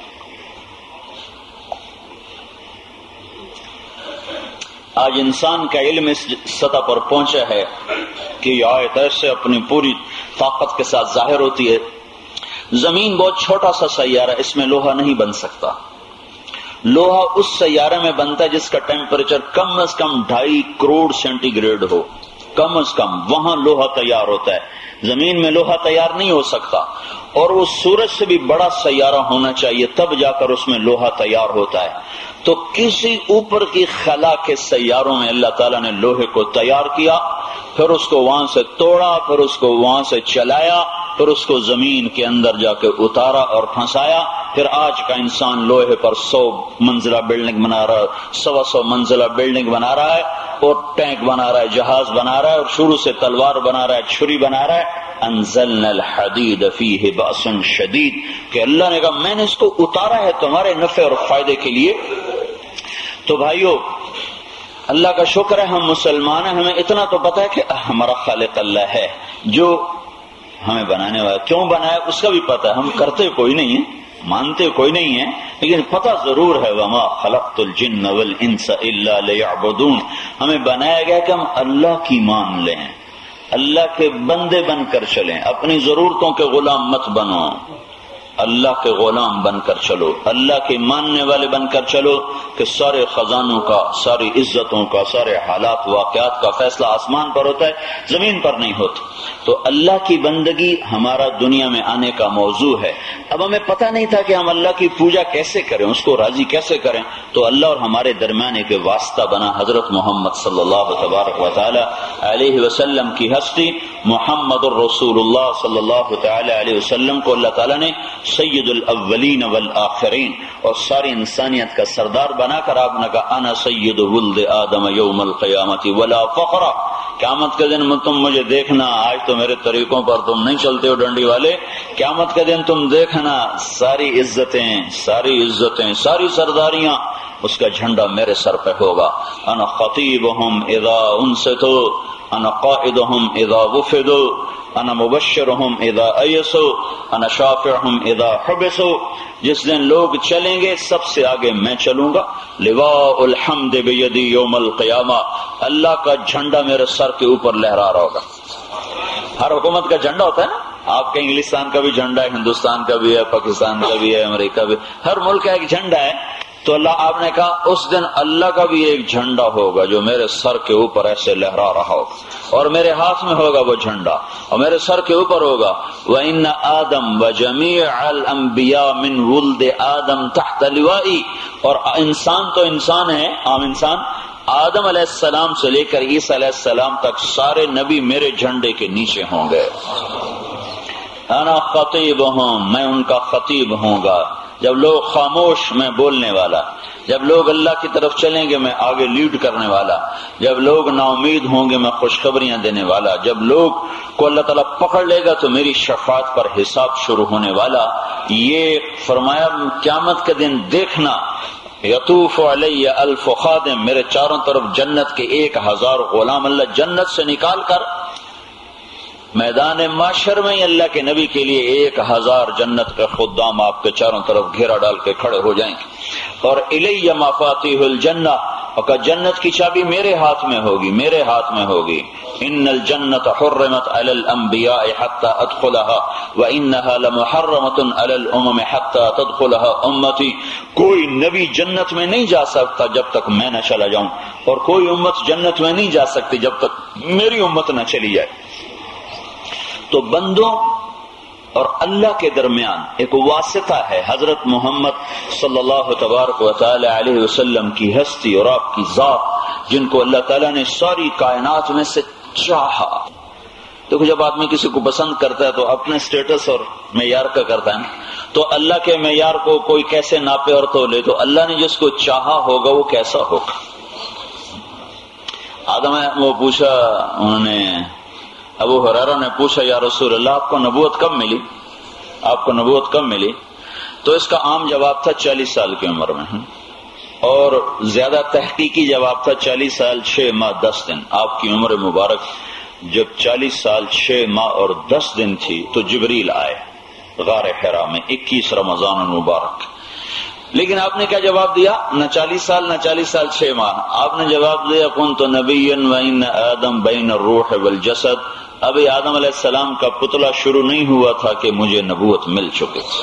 Speaker 1: آج انسان کا علم اس سطح پر پہنچا ہے کہ یہ آیت ایسے اپنی پوری طاقت کے ساتھ ظاہر ہوتی ہے. زمین بہت چھوٹا سا سیارہ، اس میں لوہا نہیں بن سکتا. لوہا اس سیارے میں بنتا ہے جس کا ٹیمپریچر کم از کم 2.5 کروڑ سینٹی گریڈ ہو، کم از کم وہاں لوہا تیار ہوتا ہے. زمین میں لوہا تیار نہیں ہو سکتا، اور وہ سورج سے بھی بڑا سیارہ ہونا چاہیے تب جا کر اس میں لوہا تیار ہوتا ہے. تو کسی اوپر کی خلا کے سیاروں میں اللہ تعالیٰ نے لوہے کو تیار کیا، پھر اس کو وہاں سے توڑا، پھر اس کو وہاں سے چلایا، پھر اس کو زمین کے اندر جا کے اتارا اور پھنسایا. پھر آج کا انسان لوہے پر 100 منزلہ بلڈنگ بنا رہا ہے، 100 منزلہ بلڈنگ بنا رہا ہے، اور ٹینک بنا رہا ہے، جہاز بنا رہا ہے، اور شروع سے تلوار بنا رہا ہے، چھری بنا رہا ہے. انزلنا الحدید فیہ بأس شدید، کہ اللہ نے کہا میں نے اس کو اتارا ہے تمہارے نفع اور فائدے کے لیے. تو بھائیو اللہ کا شکر ہے ہم مسلمان ہیں، ہمیں اتنا تو پتا ہے کہ ہمارا خالق اللہ ہے جو ہمیں بنانے والا، کیوں بنایا اس کا بھی پتا ہے. ہم کرتے کوئی نہیں ہیں، مانتے کوئی نہیں ہے، لیکن پتہ ضرور ہے وما خلقت الجن والانس الا لیعبدون. ہمیں بنایا گیا کہ ہم اللہ کی مان لیں، اللہ کے بندے بن کر چلیں، اپنی ضرورتوں کے غلام مت بنو، اللہ کے غلام بن کر چلو، اللہ کے ماننے والے بن کر چلو، کہ سارے خزانوں کا، ساری عزتوں کا، سارے حالات واقعات کا فیصلہ آسمان پر ہوتا ہے، زمین پر نہیں ہوتا. تو اللہ کی بندگی ہمارا دنیا میں آنے کا موضوع ہے. اب ہمیں پتہ نہیں تھا کہ ہم اللہ کی پوجا کیسے کریں، اس کو راضی کیسے کریں. تو اللہ اور ہمارے درمیان ایک واسطہ بنا حضرت محمد صلی اللہ تبارک و تعالی علیہ وسلم کی ہستی. محمد الرسول اللہ صلی اللہ تعالی علیہ وسلم کو اللہ تعالیٰ نے سید الاولین والآخرین اور ساری انسانیت کا سردار بنا کر آپ نے کہا انا سید ولد آدم یوم القیامت ولا فخر. قیامت کے دن تم مجھے دیکھنا، آج تو میرے طریقوں پر تم نہیں چلتے ہو ڈنڈی والے، قیامت کے دن تم دیکھنا ساری عزتیں، ساری سرداریاں، اس کا جھنڈا میرے سر پہ ہوگا. انا خطیبہم اذا انستو، انا قائدہم اذا وفدو، انا مبشرہم اذا ایسو، انا شافعہم اذا حبسو. جس دن لوگ چلیں گے سب سے آگے میں چلوں گا. لواء الحمد بیدی یوم القیامہ، اللہ کا جھنڈا میرے سر کے اوپر لہرا رہا ہوگا. ہر حکومت کا جھنڈا ہوتا ہے نا، آپ کے انگلستان کا بھی جھنڈا ہے، ہندوستان کا بھی ہے، پاکستان کا بھی ہے، امریکہ بھی، ہر ملک کا ایک جھنڈا ہے. تو اللہ آپ نے کہا اس دن اللہ کا بھی ایک جھنڈا ہوگا جو میرے سر کے اوپر ایسے لہرا رہا ہوگا، اور میرے ہاتھ میں ہوگا وہ جھنڈا اور میرے سر کے اوپر ہوگا. وَإِنَّ آدَمَ وَجَمِيعَ الْأَنْبِيَاءِ مِنْ وُلْدِ آدَمَ تَحْتَ لِوَائِي. اور انسان تو انسان ہے، عام انسان، آدم علیہ السلام سے لے کر عیسیٰ علیہ السلام تک سارے نبی میرے جھنڈے کے نیچے ہوں گے. انا خطیبہم، میں ان کا خطیب ہوں گا. جب لوگ خاموش میں بولنے والا، جب لوگ اللہ کی طرف چلیں گے میں آگے لیڈ کرنے والا، جب لوگ نا امید ہوں گے میں خوشخبریاں دینے والا، جب لوگ کو اللہ تعالیٰ پکڑ لے گا تو میری شفاعت پر حساب شروع ہونے والا. یہ فرمایا قیامت کے دن دیکھنا یطوف علی الف خادم، میرے چاروں طرف جنت کے 1000 غلام اللہ جنت سے نکال کر میدان معاشر میں اللہ کے نبی کے لیے 1000 جنت کے خدام آپ کے چاروں طرف گھیرا ڈال کے کھڑے ہو جائیں گے. اور الی مفاتیح الجنہ، اور جنت کی چابی میرے ہاتھ میں ہوگی، میرے ہاتھ میں ہوگی. ان الجنت حرمت علی الانبیاء حتی ادخلها وانها لمحرمۃ علی الامم حتی تدخلها امتی. کوئی نبی جنت میں نہیں جا سکتا جب تک میں نہ چلا جاؤں، اور کوئی امت جنت میں نہیں جا سکتی جب تک میری امت نہ چلی جائے. تو بندوں اور اللہ کے درمیان ایک واسطہ ہے، حضرت محمد صلی اللہ تبارک و تعالی علیہ وسلم کی ہستی اور آپ کی ذات، جن کو اللہ تعالیٰ نے ساری کائنات میں سے چاہا. دیکھو جب آدمی کسی کو پسند کرتا ہے تو اپنے سٹیٹس اور معیار کا کرتا ہے، تو اللہ کے معیار کو کوئی کیسے ناپے اور تولے؟ تو اللہ نے جس کو چاہا ہوگا وہ کیسا ہوگا. آدم وہ پوچھا، انہوں نے ابو ہریرہ نے پوچھا یا رسول اللہ آپ کو نبوت کب ملی؟ آپ کو نبوت کب ملی؟ تو اس کا عام جواب تھا 40 سال کی عمر میں، اور زیادہ تحقیقی جواب تھا 40 سال 6 ماہ 10 دن. آپ کی عمر مبارک جب 40 سال 6 ماہ اور 10 دن تھی تو جبریل آئے غار حرا میں 21 رمضان المبارک. لیکن آپ نے کیا جواب دیا؟ نہ 40 سال نہ 40 سال 6 ماہ. آپ نے جواب دیا کنت نبیا وان آدم بین الروح والجسد. ابھی آدم علیہ السلام کا پتلا شروع نہیں ہوا تھا کہ مجھے نبوت مل چکی تھی.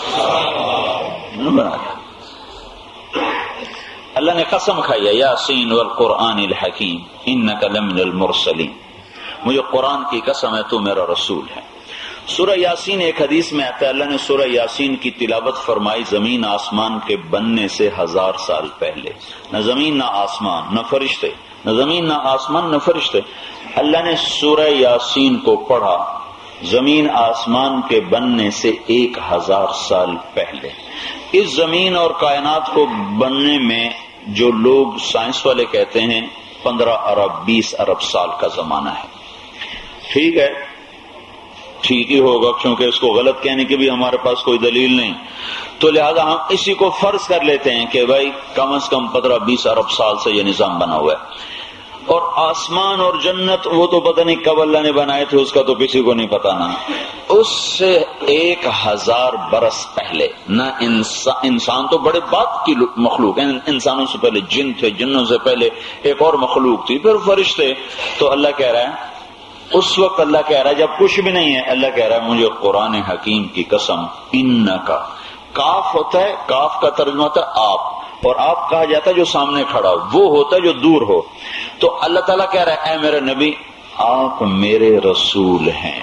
Speaker 1: اللہ نے قسم کھائی ہے یاسین والقرآن الحکیم انک لمن المرسلین، مجھے قرآن کی قسم ہے تو میرا رسول ہے. سورہ یاسین ایک حدیث میں آتا ہے اللہ نے سورہ یاسین کی تلاوت فرمائی زمین آسمان کے بننے سے 1000 سال پہلے. نہ زمین نہ آسمان نہ فرشتے، نہ زمین نہ آسمان نہ فرشتے. اللہ نے سورہ یاسین کو پڑھا زمین آسمان کے بننے سے 1000 سال پہلے. اس زمین اور کائنات کو بننے میں جو لوگ سائنس والے کہتے ہیں 15 ارب 20 ارب سال کا زمانہ ہے. ٹھیک ہے، ٹھیک ہی ہوگا کیونکہ اس کو غلط کہنے کی بھی ہمارے پاس کوئی دلیل نہیں، تو لہذا ہم اسی کو فرض کر لیتے ہیں کہ بھائی کم از کم 15-20 ارب سال سے یہ نظام بنا ہوا ہے. اور آسمان اور جنت وہ تو پتہ نہیں کب اللہ نے بنائے تھے، اس کا تو کسی کو نہیں پتا. نا اس سے 1000 برس پہلے نہ انسان تو بڑے بات کی مخلوق ہے، انسانوں سے پہلے جن تھے، جنوں سے پہلے ایک اور مخلوق تھی، پھر فرشتے. تو اللہ کہہ رہا ہے اس وقت، اللہ کہہ رہا ہے جب کچھ بھی نہیں ہے، اللہ کہہ رہا ہے مجھے قرآن حکیم کی قسم. انکا کاف ہوتا ہے، کاف کا ترجمہ ہوتا ہے آپ، اور آپ کہا جاتا ہے جو سامنے کھڑا ہو، وہ ہوتا ہے جو دور ہو. تو اللہ تعالیٰ کہہ رہا ہے اے میرے نبی آپ میرے رسول ہیں.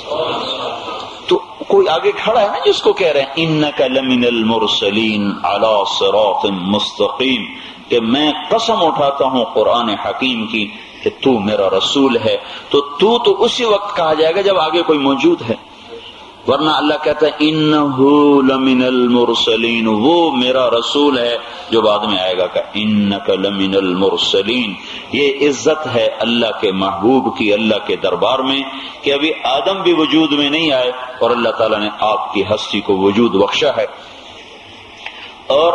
Speaker 1: تو کوئی آگے کھڑا ہے نا جس کو کہہ رہے ہیں انک لمن المرسلین علی صراط مستقیم، کہ میں قسم اٹھاتا ہوں قرآن حکیم کی کہ تو میرا رسول ہے. تو اسی وقت کہا جائے گا جب آگے کوئی موجود ہے، ورنہ اللہ کہتا ہے انہو لمن المرسلین، وہ میرا رسول ہے جو بعد میں آئے گا کہ انک لمن المرسلین. یہ عزت ہے اللہ کے محبوب کی اللہ کے دربار میں کہ ابھی آدم بھی وجود میں نہیں آئے اور اللہ تعالیٰ نے آپ کی ہستی کو وجود بخشا ہے. اور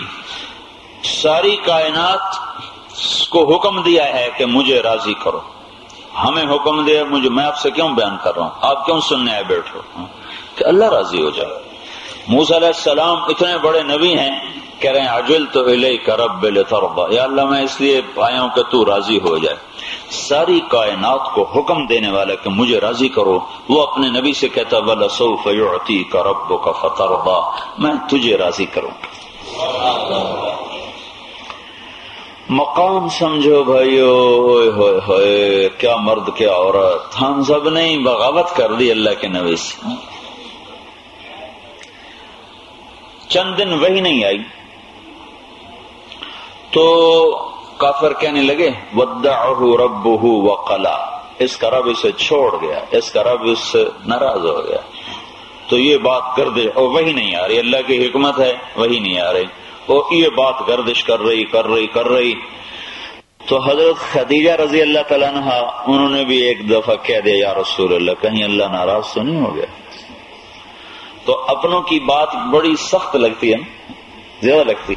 Speaker 1: ساری کائنات کو حکم دیا ہے کہ مجھے راضی کرو. ہمیں حکم دیا مجھے، میں آپ سے کیوں بیان کر رہا ہوں، آپ کیوں سننے آئے بیٹھو کہ اللہ راضی ہو جائے. موسیٰ علیہ السلام اتنے بڑے نبی ہیں، کہہ رہے ہیں عجلت الیک رب لترضی، یا اللہ میں اس لیے آیا ہوں کہ تو راضی ہو جائے. ساری کائنات کو حکم دینے والا کہ مجھے راضی کرو، وہ اپنے نبی سے کہتا وَلَسَوْفَ يُعْتِيكَ رَبُّكَ فَتَرْضَىٰ، میں تجھے راضی کروں. مقام سمجھو بھائیو، ہوئے ہوئے ہوئے کیا مرد کیا عورت، ہم سب نے بغاوت کر دی اللہ کے نبی سے. چند دن وہی نہیں آئی تو کافر کہنے لگے ودعہ ربہ وقلا، اس کا رب اسے چھوڑ گیا، اس کا رب اس سے ناراض ہو گیا. تو یہ بات کر دے اور وہی نہیں آ رہی، اللہ کی حکمت ہے وہی نہیں آ رہی، اور یہ بات گردش کر رہی تو حضرت خدیجہ رضی اللہ تعالیٰ عنہ انہوں نے بھی ایک دفعہ کہہ دیا یا رسول اللہ کہیں اللہ ناراض تو نہیں ہو گیا؟ تو اپنوں کی بات بڑی سخت لگتی ہے، زیادہ لگتی۔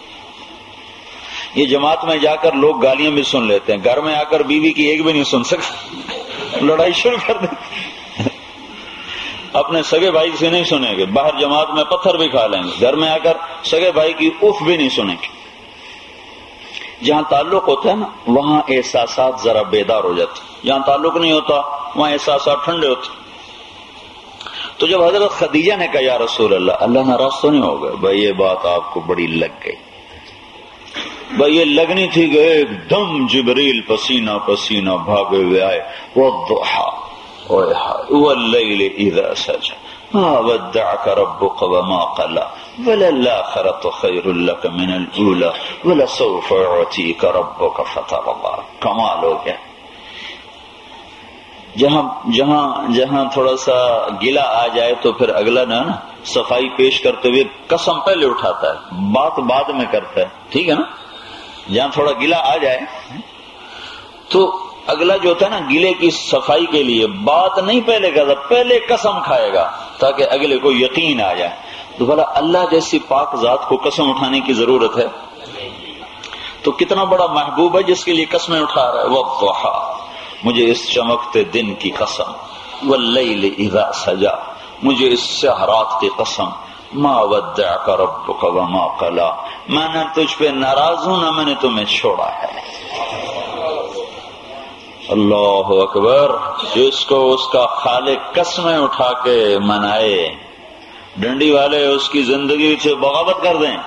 Speaker 1: یہ جماعت میں جا کر لوگ گالیاں بھی سن لیتے ہیں، گھر میں آ کر بیوی کی ایک بھی نہیں سن سکتے، لڑائی شروع کر دیتے، اپنے سگے بھائی سے نہیں سنیں گے، باہر جماعت میں پتھر بھی کھا لیں گے، گھر میں آ کر سگے بھائی کی اف بھی نہیں سنیں گے۔ جہاں تعلق ہوتا ہے نا وہاں احساسات ذرا بیدار ہو جاتے، جہاں تعلق نہیں ہوتا وہاں احساسات ٹھنڈے ہوتے۔ تو جب حضرت خدیجہ نے کہا یا رسول اللہ اللہ ناراض تو نہیں ہو گئے؟ بھائی یہ بات آپ کو بڑی لگ گئی، بھائی یہ لگنی تھی کہ ایک دم جبریل پسینہ پسینہ بھاگے ہوئے آئے، والضحی واللیل اذا سجى ما ودعك ربك وما قلى وللآخرة خير لك من الأولى ولسوف يعطيك ربك فترضى۔ کمال ہو گیا۔ جہاں تھوڑا سا گلا آ جائے تو پھر اگلا نا صفائی پیش کرتے ہوئے قسم پہلے اٹھاتا ہے، بات بعد میں کرتا ہے، ٹھیک ہے نا؟ جہاں تھوڑا گلا آ جائے تو اگلا جو ہوتا ہے نا گلے کی صفائی کے لیے بات نہیں پہلے کرتا، پہلے قسم کھائے گا تاکہ اگلے کو یقین آ جائے۔ تو بھلا اللہ جیسی پاک ذات کو قسم اٹھانے کی ضرورت ہے؟ تو کتنا بڑا محبوب ہے جس کے لیے قسمیں اٹھا رہا ہے۔ والضحی، مجھے اس چمکتے دن کی قسم، واللیل اذا سجا، مجھے اس سحرات کی قسم، ما ودعک ربک وما قلی، میں نہ تجھ پہ ناراض ہوں نہ میں نے تمہیں چھوڑا ہے۔ اللہ اکبر۔ جس کو اس کا خالق قسمیں اٹھا کے منائے، ڈنڈی والے اس کی زندگی سے بغاوت کر دیں،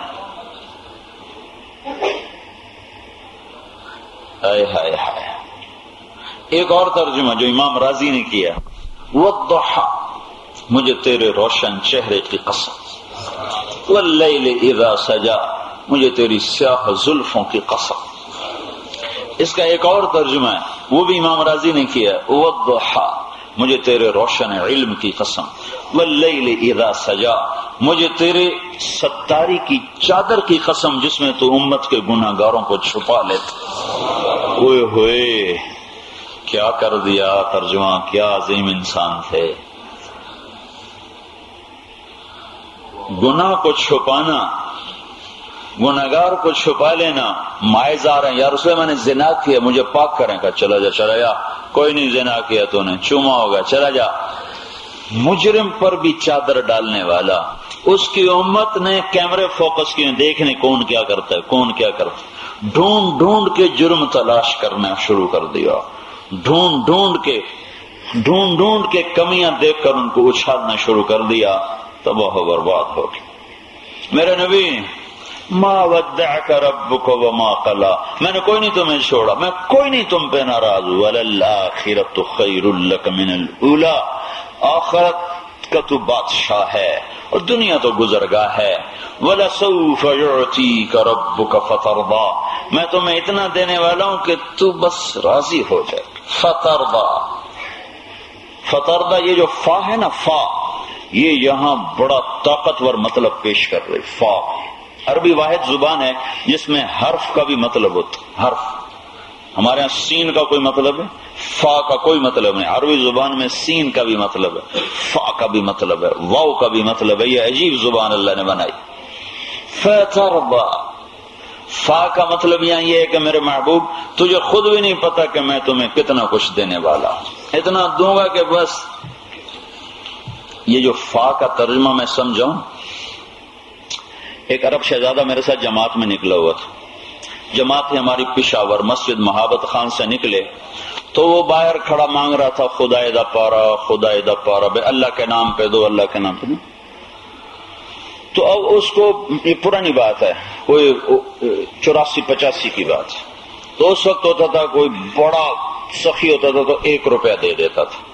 Speaker 1: ہائے ہائے ہائے۔ ایک اور ترجمہ جو امام راضی نے کیا، والضحی، مجھے تیرے روشن چہرے کی قسم، واللیل اذا سجا، مجھے تیری سیاہ زلفوں کی قسم۔ اس کا ایک اور ترجمہ ہے، وہ بھی امام راضی نے کیا، والضحی، مجھے تیرے روشن علم کی قسم، واللیل اذا سجا، مجھے تیرے ستاری کی چادر کی قسم جس میں تو امت کے گناہگاروں کو چھپا لیتے۔ اوئے ہوئے کیا کر دیا ترجمہ، کیا عظیم انسان تھے۔ گناہ کو چھپانا، گناہگار کو چھپا لینا، مائز آ رہے ہیں، یا رسول اللہ میں نے زنا کیا مجھے پاک کریں، کا چلا جا، کوئی نہیں زنا کیا تو نے، چوما ہوگا چلا جا۔ مجرم پر بھی چادر ڈالنے والا، اس کی امت نے کیمرے فوکس کیے دیکھنے کون کیا کرتا ہے، کون کیا کرتا ہے، ڈھونڈ ڈھونڈ کے جرم تلاش کرنا شروع کر دیا، ڈھونڈ ڈھونڈ کے کمیاں دیکھ کر ان کو اچھالنا شروع کر دیا، تباہ و برباد ہو گئی۔ میرے نبی ما ودعک ربک وما قلی، میں نے کوئی نہیں تمہیں چھوڑا، میں کوئی نہیں تم پہ ناراض ہوں، وللآخرۃ خیر لک من الاولی، آخرت کا تو بادشاہ ہے اور دنیا تو گزرگاہ ہے، ولسوف یعطیک ربک فترضی، میں تمہیں اتنا دینے والا ہوں کہ تو بس راضی ہو جائے۔ فترضی، فترضی، یہ جو فا ہے نا، فا، یہ یہاں بڑا طاقتور مطلب پیش کر رہی۔ فا عربی واحد زبان ہے جس میں حرف کا بھی مطلب ہوتا، حرف، ہمارے ہاں سین کا کوئی مطلب ہے، فا کا کوئی مطلب نہیں، عربی زبان میں سین کا بھی مطلب ہے، فا کا بھی مطلب ہے، واو کا بھی مطلب ہے، یہ عجیب زبان اللہ نے بنائی۔ فترضی، فا کا مطلب یہاں یہ ہے کہ میرے محبوب تجھے خود بھی نہیں پتا کہ میں تمہیں کتنا کچھ دینے والا ہوں، اتنا دوں گا کہ بس۔ یہ جو فا کا ترجمہ میں سمجھاؤں، ایک عرب شہزادہ میرے ساتھ جماعت میں نکلا ہوا تھا، جماعت ہے ہماری پشاور، مسجد محبت خان سے نکلے تو وہ باہر کھڑا مانگ رہا تھا، خدائے دا پارا، خدائے دا پارا، بے اللہ کے نام پہ دو، اللہ کے نام پہ دو۔ تو اب اس کو، یہ پرانی بات ہے، کوئی 84-85 کی بات ہے، تو اس وقت ہوتا تھا کوئی بڑا سخی ہوتا تھا تو 1 روپیہ دے دیتا تھا،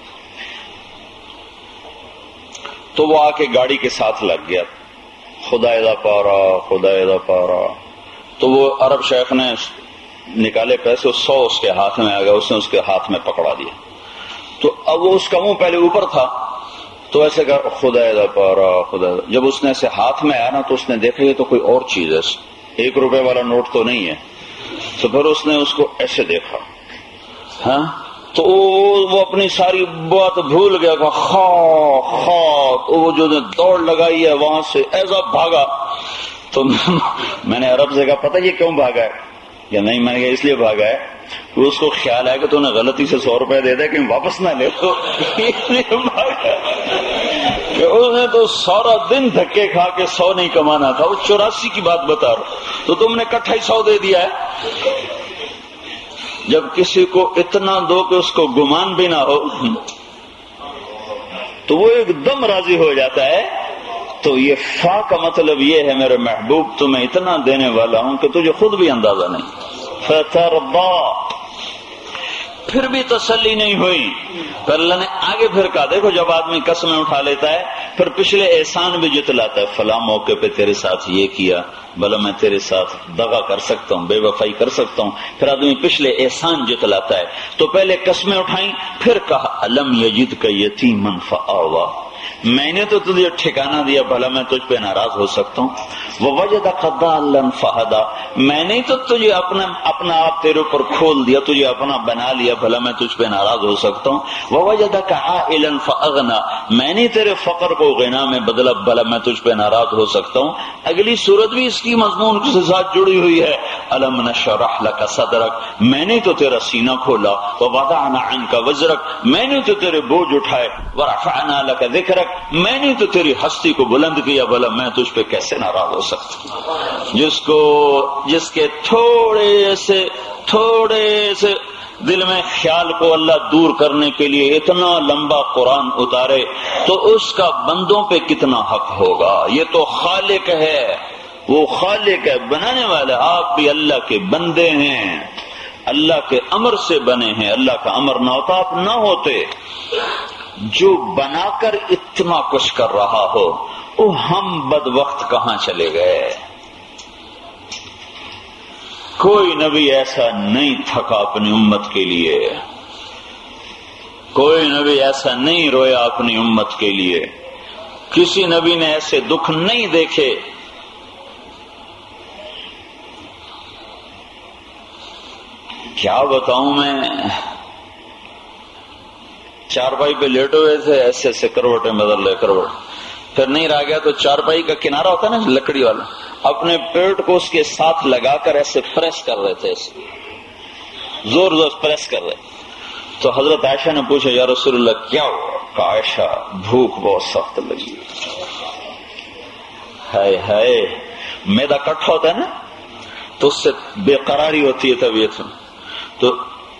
Speaker 1: تو وہ آ کے گاڑی کے ساتھ لگ گیا، خدائے دا پارا، خدائے دا پارا۔ تو وہ عرب شیخ نے نکالے پیسے، 100 اس کے ہاتھ میں آ گیا، اس نے اس کے ہاتھ میں پکڑا دیا، تو اب وہ اس کا منہ پہلے اوپر تھا تو ایسے کہا خدا دا پارا خدا دا. جب اس نے ایسے ہاتھ میں آیا نا تو اس نے دیکھا یہ تو کوئی اور چیز ہے، 1 روپے والا نوٹ تو نہیں ہے. تو پھر اس نے اس کو ایسے دیکھا، ہاں تو وہ اپنی ساری بات بھول گیا کہ تو وہ جو دوڑ لگائی ہے وہاں سے ایسا بھاگا. تو میں نے عرب سے کہا پتہ یہ کیوں بھاگا ہے؟ یا نہیں، میں نے کہا اس لیے بھاگا ہے کہ اس کو خیال ہے کہ تو نے غلطی سے 100 روپے دے دے کہ واپس نہ لے، تو اس لیے بھاگا کہ اس نے تو سارا دن دھکے کھا کے 100 نہیں کمانا تھا، وہ 84 کی بات بتا رہا، تو تم نے اکٹھا ہی 100 دے دیا ہے. جب کسی کو اتنا دو کہ اس کو گمان بھی نہ ہو تو وہ ایک دم راضی ہو جاتا ہے. تو یہ فا کا مطلب یہ ہے میرے محبوب تمہیں اتنا دینے والا ہوں کہ تجھے خود بھی اندازہ نہیں. فترضا، پھر بھی تسلی نہیں ہوئی. پھر اللہ نے آگے پھر کہا دیکھو جب آدمی قسمیں اٹھا لیتا ہے پھر پچھلے احسان بھی جتلاتا ہے. فلاں موقع پہ تیرے ساتھ یہ کیا، بھلا میں تیرے ساتھ دغا کر سکتا ہوں، بے وفائی کر سکتا ہوں. پھر آدمی پچھلے احسان جتلاتا ہے. تو پہلے قسمیں اٹھائیں، پھر کہا الم یجدک یتیما فآویٰ، میں نے تو تجھے ٹھکانہ دیا، بھلا میں تجھ پہ ناراض ہو سکتا ہوں. ووجدک ضالا فہدیٰ، میں نے تو تجھے اپنا آپ تیرے اوپر کھول دیا، تجھے اپنا بنا لیا، بھلا میں تجھ پہ ناراض ہو سکتا ہوں. ووجدک عائلا فاغنیٰ، میں نے تیرے فقر کو غنا میں بدلا، بھلا میں تجھ پہ ناراض ہو سکتا ہوں. اگلی صورت بھی اس کی مضمون کے ساتھ جڑی ہوئی ہے. الم نشرح لک صدرک، میں نے تو تیرا سینہ کھولا. ووضعنا عنک وزرک، میں نے تو تیرے بوجھ اٹھائے. ورفعنا لک ذکرک، میں نے تو تیری ہستی کو بلند کیا، بھلا میں تجھ پہ کیسے ناراض ہو سکتا ہوں. جس کے تھوڑے سے دل میں خیال کو اللہ دور کرنے کے لیے اتنا لمبا قرآن اتارے تو اس کا بندوں پہ کتنا حق ہوگا. یہ تو خالق ہے، وہ خالق ہے، بنانے والا. آپ بھی اللہ کے بندے ہیں، اللہ کے امر سے بنے ہیں. اللہ کا امر نہ ہوتا آپ نہ ہوتے. جو بنا کر اتنا کچھ کر رہا ہو وہ ہم بد وقت کہاں چلے گئے. کوئی نبی ایسا نہیں تھکا اپنی امت کے لیے، کوئی نبی ایسا نہیں رویا اپنی امت کے لیے، کسی نبی نے ایسے دکھ نہیں دیکھے. کیا بتاؤں میں، چارپائی پہ لیٹے ہوئے تھے، ایسے ایسے کروٹیں بدل رہے کروٹ، پھر نہیں رہ گیا تو چارپائی کا کنارہ ہوتا ہے نا لکڑی والا، اپنے پیٹ کو اس کے ساتھ لگا کر ایسے پریس کر رہے تھے، ایسے زور زور پریس کر رہے. تو حضرت عائشہ نے پوچھا یا رسول اللہ کیا ہوا؟ کہ عائشہ بھوک بہت سخت لگی. ہائے میدا کٹ ہوتا ہے نا تو اس سے بے قراری ہوتی ہے طبیعت میں. تو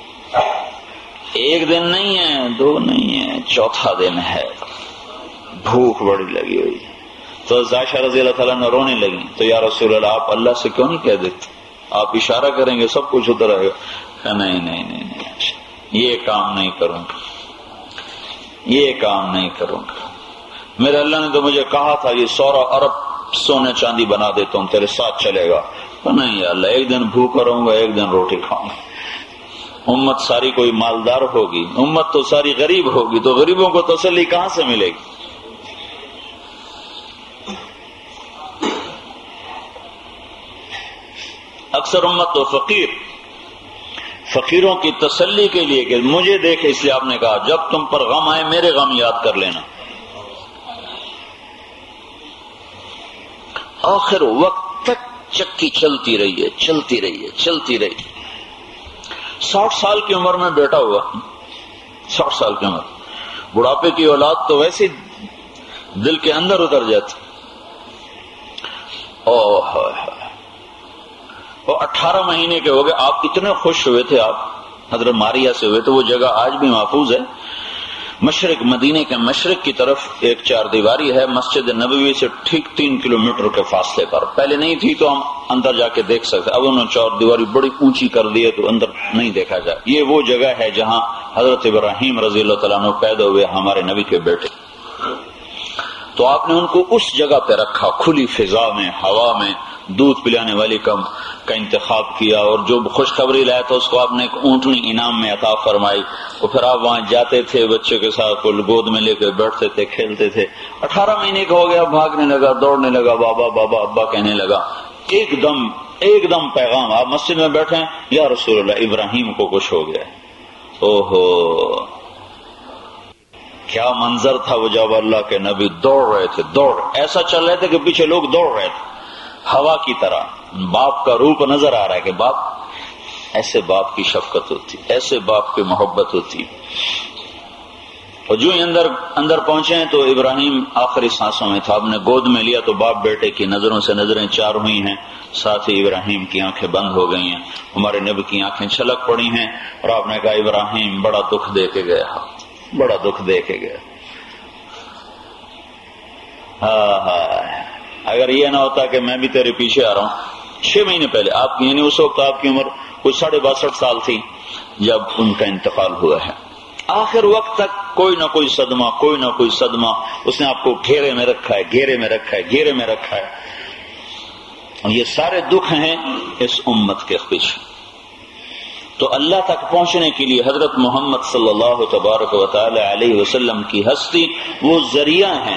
Speaker 1: ایک دن نہیں ہے، 2 نہیں ہے، 4تھا دن ہے، بھوک بڑی لگی ہوئی. تو عائشہ رضی اللہ تعالیٰ نے رونے لگی. تو یا رسول اللہ آپ اللہ سے کیوں نہیں کہہ دیتے، آپ اشارہ کریں گے سب کچھ ادھر آئے گا. کہ نہیں یہ کام نہیں کروں گا، یہ کام نہیں کروں گا. میرے اللہ نے تو مجھے کہا تھا یہ 100 ارب سونے چاندی بنا دیتا ہوں تیرے ساتھ چلے گا. نہیں یا اللہ، ایک دن بھوکا رہوں گا، ایک دن روٹی کھاؤں گا. امت ساری کوئی مالدار ہوگی، امت تو ساری غریب ہوگی، تو غریبوں کو تسلی کہاں سے ملے گی؟ اکثر امت تو فقیروں کی تسلی کے لیے کہ مجھے دیکھے، اس لیے آپ نے کہا جب تم پر غم آئے میرے غم یاد کر لینا. آخر وقت تک چکی چلتی رہی ہے. 60 سال کی عمر میں بیٹا ہوا، 60 سال کی عمر، بڑھاپے کی اولاد تو ویسے دل کے اندر اتر جاتی. وہ 18 مہینے کے ہو گئے. آپ اتنے خوش ہوئے تھے، آپ حضرت ماریہ سے ہوئے تھے. وہ جگہ آج بھی محفوظ ہے، مشرق، مدینے کے مشرق کی طرف ایک 4 دیواری ہے، مسجد نبوی سے ٹھیک 3 کلومیٹر کے فاصلے پر. پہلے نہیں تھی تو ہم اندر جا کے دیکھ سکتے، اب انہوں نے 4 دیواری بڑی اونچی کر دی ہے تو اندر نہیں دیکھا جائے. یہ وہ جگہ ہے جہاں حضرت ابراہیم رضی اللہ تعالیٰ عنہ پیدا ہوئے، ہمارے نبی کے بیٹے. تو آپ نے ان کو اس جگہ پہ رکھا، کھلی فضا میں، ہوا میں، دودھ پلانے والی کا انتخاب کیا، اور جو خوشخبری لایا تھا اس کو آپ نے ایک اونٹنی انعام میں عطا فرمائی، اور پھر آپ وہاں جاتے تھے بچے کے ساتھ، گود میں لے کے بیٹھتے تھے، کھیلتے تھے۔ 18 مہینے کا ہو گیا، بھاگنے لگا، دوڑنے لگا، بابا بابا ابا کہنے لگا۔ ایک دم پیغام، آپ مسجد میں بیٹھے ہیں، یا رسول اللہ ابراہیم کو کچھ ہو گیا ہے۔ اوہو، کیا منظر تھا وہ جب اللہ کے نبی دوڑ رہے تھے، ایسا چل رہے تھے کہ پیچھے لوگ دوڑ رہے تھے ہوا کی طرح۔ باپ کا روپ نظر آ رہا ہے کہ باپ، ایسے باپ کی شفقت ہوتی، ایسے باپ کی محبت ہوتی۔ اور جو ہی اندر پہنچے ہیں تو ابراہیم آخری سانسوں میں تھا، آپ نے گود میں لیا تو باپ بیٹے کی نظروں سے نظریں چار ہوئی ہیں، ساتھ ہی ابراہیم کی آنکھیں بند ہو گئی ہیں، ہمارے نبی کی آنکھیں چھلک پڑی ہیں، اور آپ نے کہا ابراہیم بڑا دکھ دے کے گیا، بڑا دکھ دے کے گیا۔ اگر یہ نہ ہوتا کہ میں بھی تیرے پیچھے آ رہا ہوں۔ 6 مہینے پہلے آپ کی، یعنی اس وقت آپ کی عمر کچھ 62.5 سال تھی جب ان کا انتقال ہوا ہے۔ آخر وقت تک کوئی نہ کوئی صدمہ اس نے آپ کو گھیرے میں رکھا ہے۔ یہ سارے دکھ ہیں اس امت کے پیچھے۔ تو اللہ تک پہنچنے کے لیے حضرت محمد صلی اللہ تبارک و تعالی علیہ وسلم کی ہستی وہ ذریعہ ہیں،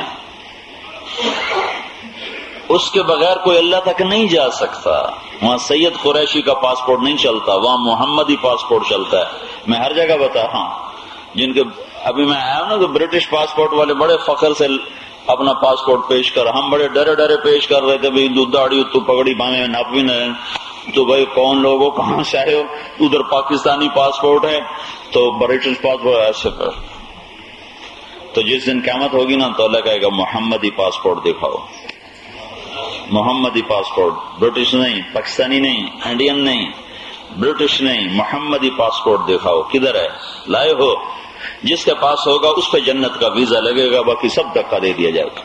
Speaker 1: اس کے بغیر کوئی اللہ تک نہیں جا سکتا۔ وہاں سید قریشی کا پاسپورٹ نہیں چلتا، وہاں محمدی پاسپورٹ چلتا ہے۔ میں ہر جگہ بتا رہا ہوں، جن کے ابھی میں آیا ہوں نا تو برٹش پاسپورٹ والے بڑے فخر سے اپنا پاسپورٹ پیش کر، ہم بڑے ڈرے پیش کر رہے تھے، بھائی داڑھی تو پگڑی باندھے ناپ بھی نہ، تو بھائی کون لوگ ہو، کہاں سے آئے ہو؟ ادھر پاکستانی پاسپورٹ ہے تو برٹش پاسپورٹ ایسے کر۔ تو جس دن قیامت ہوگی نا تو اللہ کہے گا محمدی پاسپورٹ دکھاؤ، محمدی پاسپورٹ، برٹش نہیں، پاکستانی نہیں، انڈین نہیں، برٹش نہیں، محمدی پاسپورٹ دکھاؤ، کدھر ہے؟ لائے ہو؟ جس کے پاس ہوگا اس پہ جنت کا ویزا لگے گا، باقی سب دھکا دے دیا جائے گا۔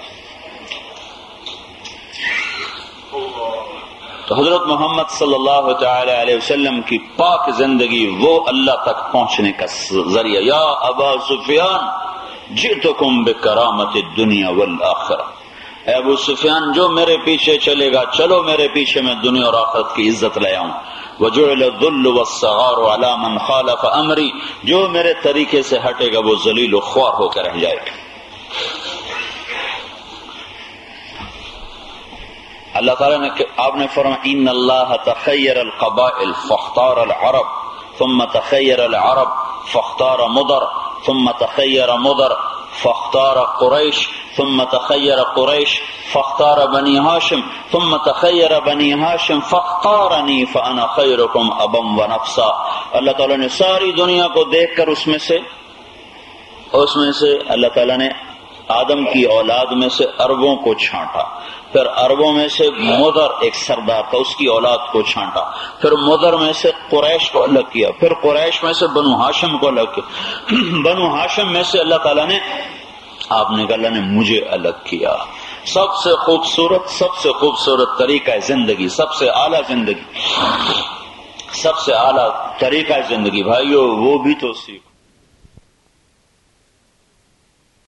Speaker 1: تو حضرت محمد صلی اللہ تعالی علیہ وسلم کی پاک زندگی وہ اللہ تک پہنچنے کا ذریعہ۔ یا ابا سفیان جئتکم بکرامت الدنیا والآخرہ، اے ابو سفیان جو میرے پیچھے چلے گا، چلو میرے پیچھے، میں دنیا اور آخرت کی عزت لے آؤں۔ وجعل الذل والصغار على من خالف امری، جو میرے طریقے سے ہٹے گا وہ ذلیل و خوار ہو کر رہ جائے گا۔ اللہ تعالیٰ نے، آپ نے فرمایا ان اللہ تخیر القبائل فاختار العرب ثم تخیر العرب فاختار مضر ثم تخیر مضر فاختار قریش ثم تخیر قریش فاختار بنی ہاشم ثم تخیر بنی ہاشم فاختارنی فانا خیرکم ابا ونفسا۔ اللہ تعالیٰ نے ساری دنیا کو دیکھ کر اس میں سے اللہ تعالیٰ نے آدم کی اولاد میں سے عربوں کو چھانٹا، پھر عربوں میں سے مضر ایک سردار تھا، اس کی اولاد کو چھانٹا، پھر مضر میں سے قریش کو الگ کیا، پھر قریش میں سے بنو ہاشم کو الگ کیا، بنو ہاشم میں سے اللہ تعالیٰ نے، آپ نے کہا اللہ نے مجھے الگ کیا۔ سب سے خوبصورت طریقہ زندگی، سب سے اعلیٰ زندگی، سب سے اعلیٰ طریقہ زندگی، بھائیو وہ بھی تو سیکھو۔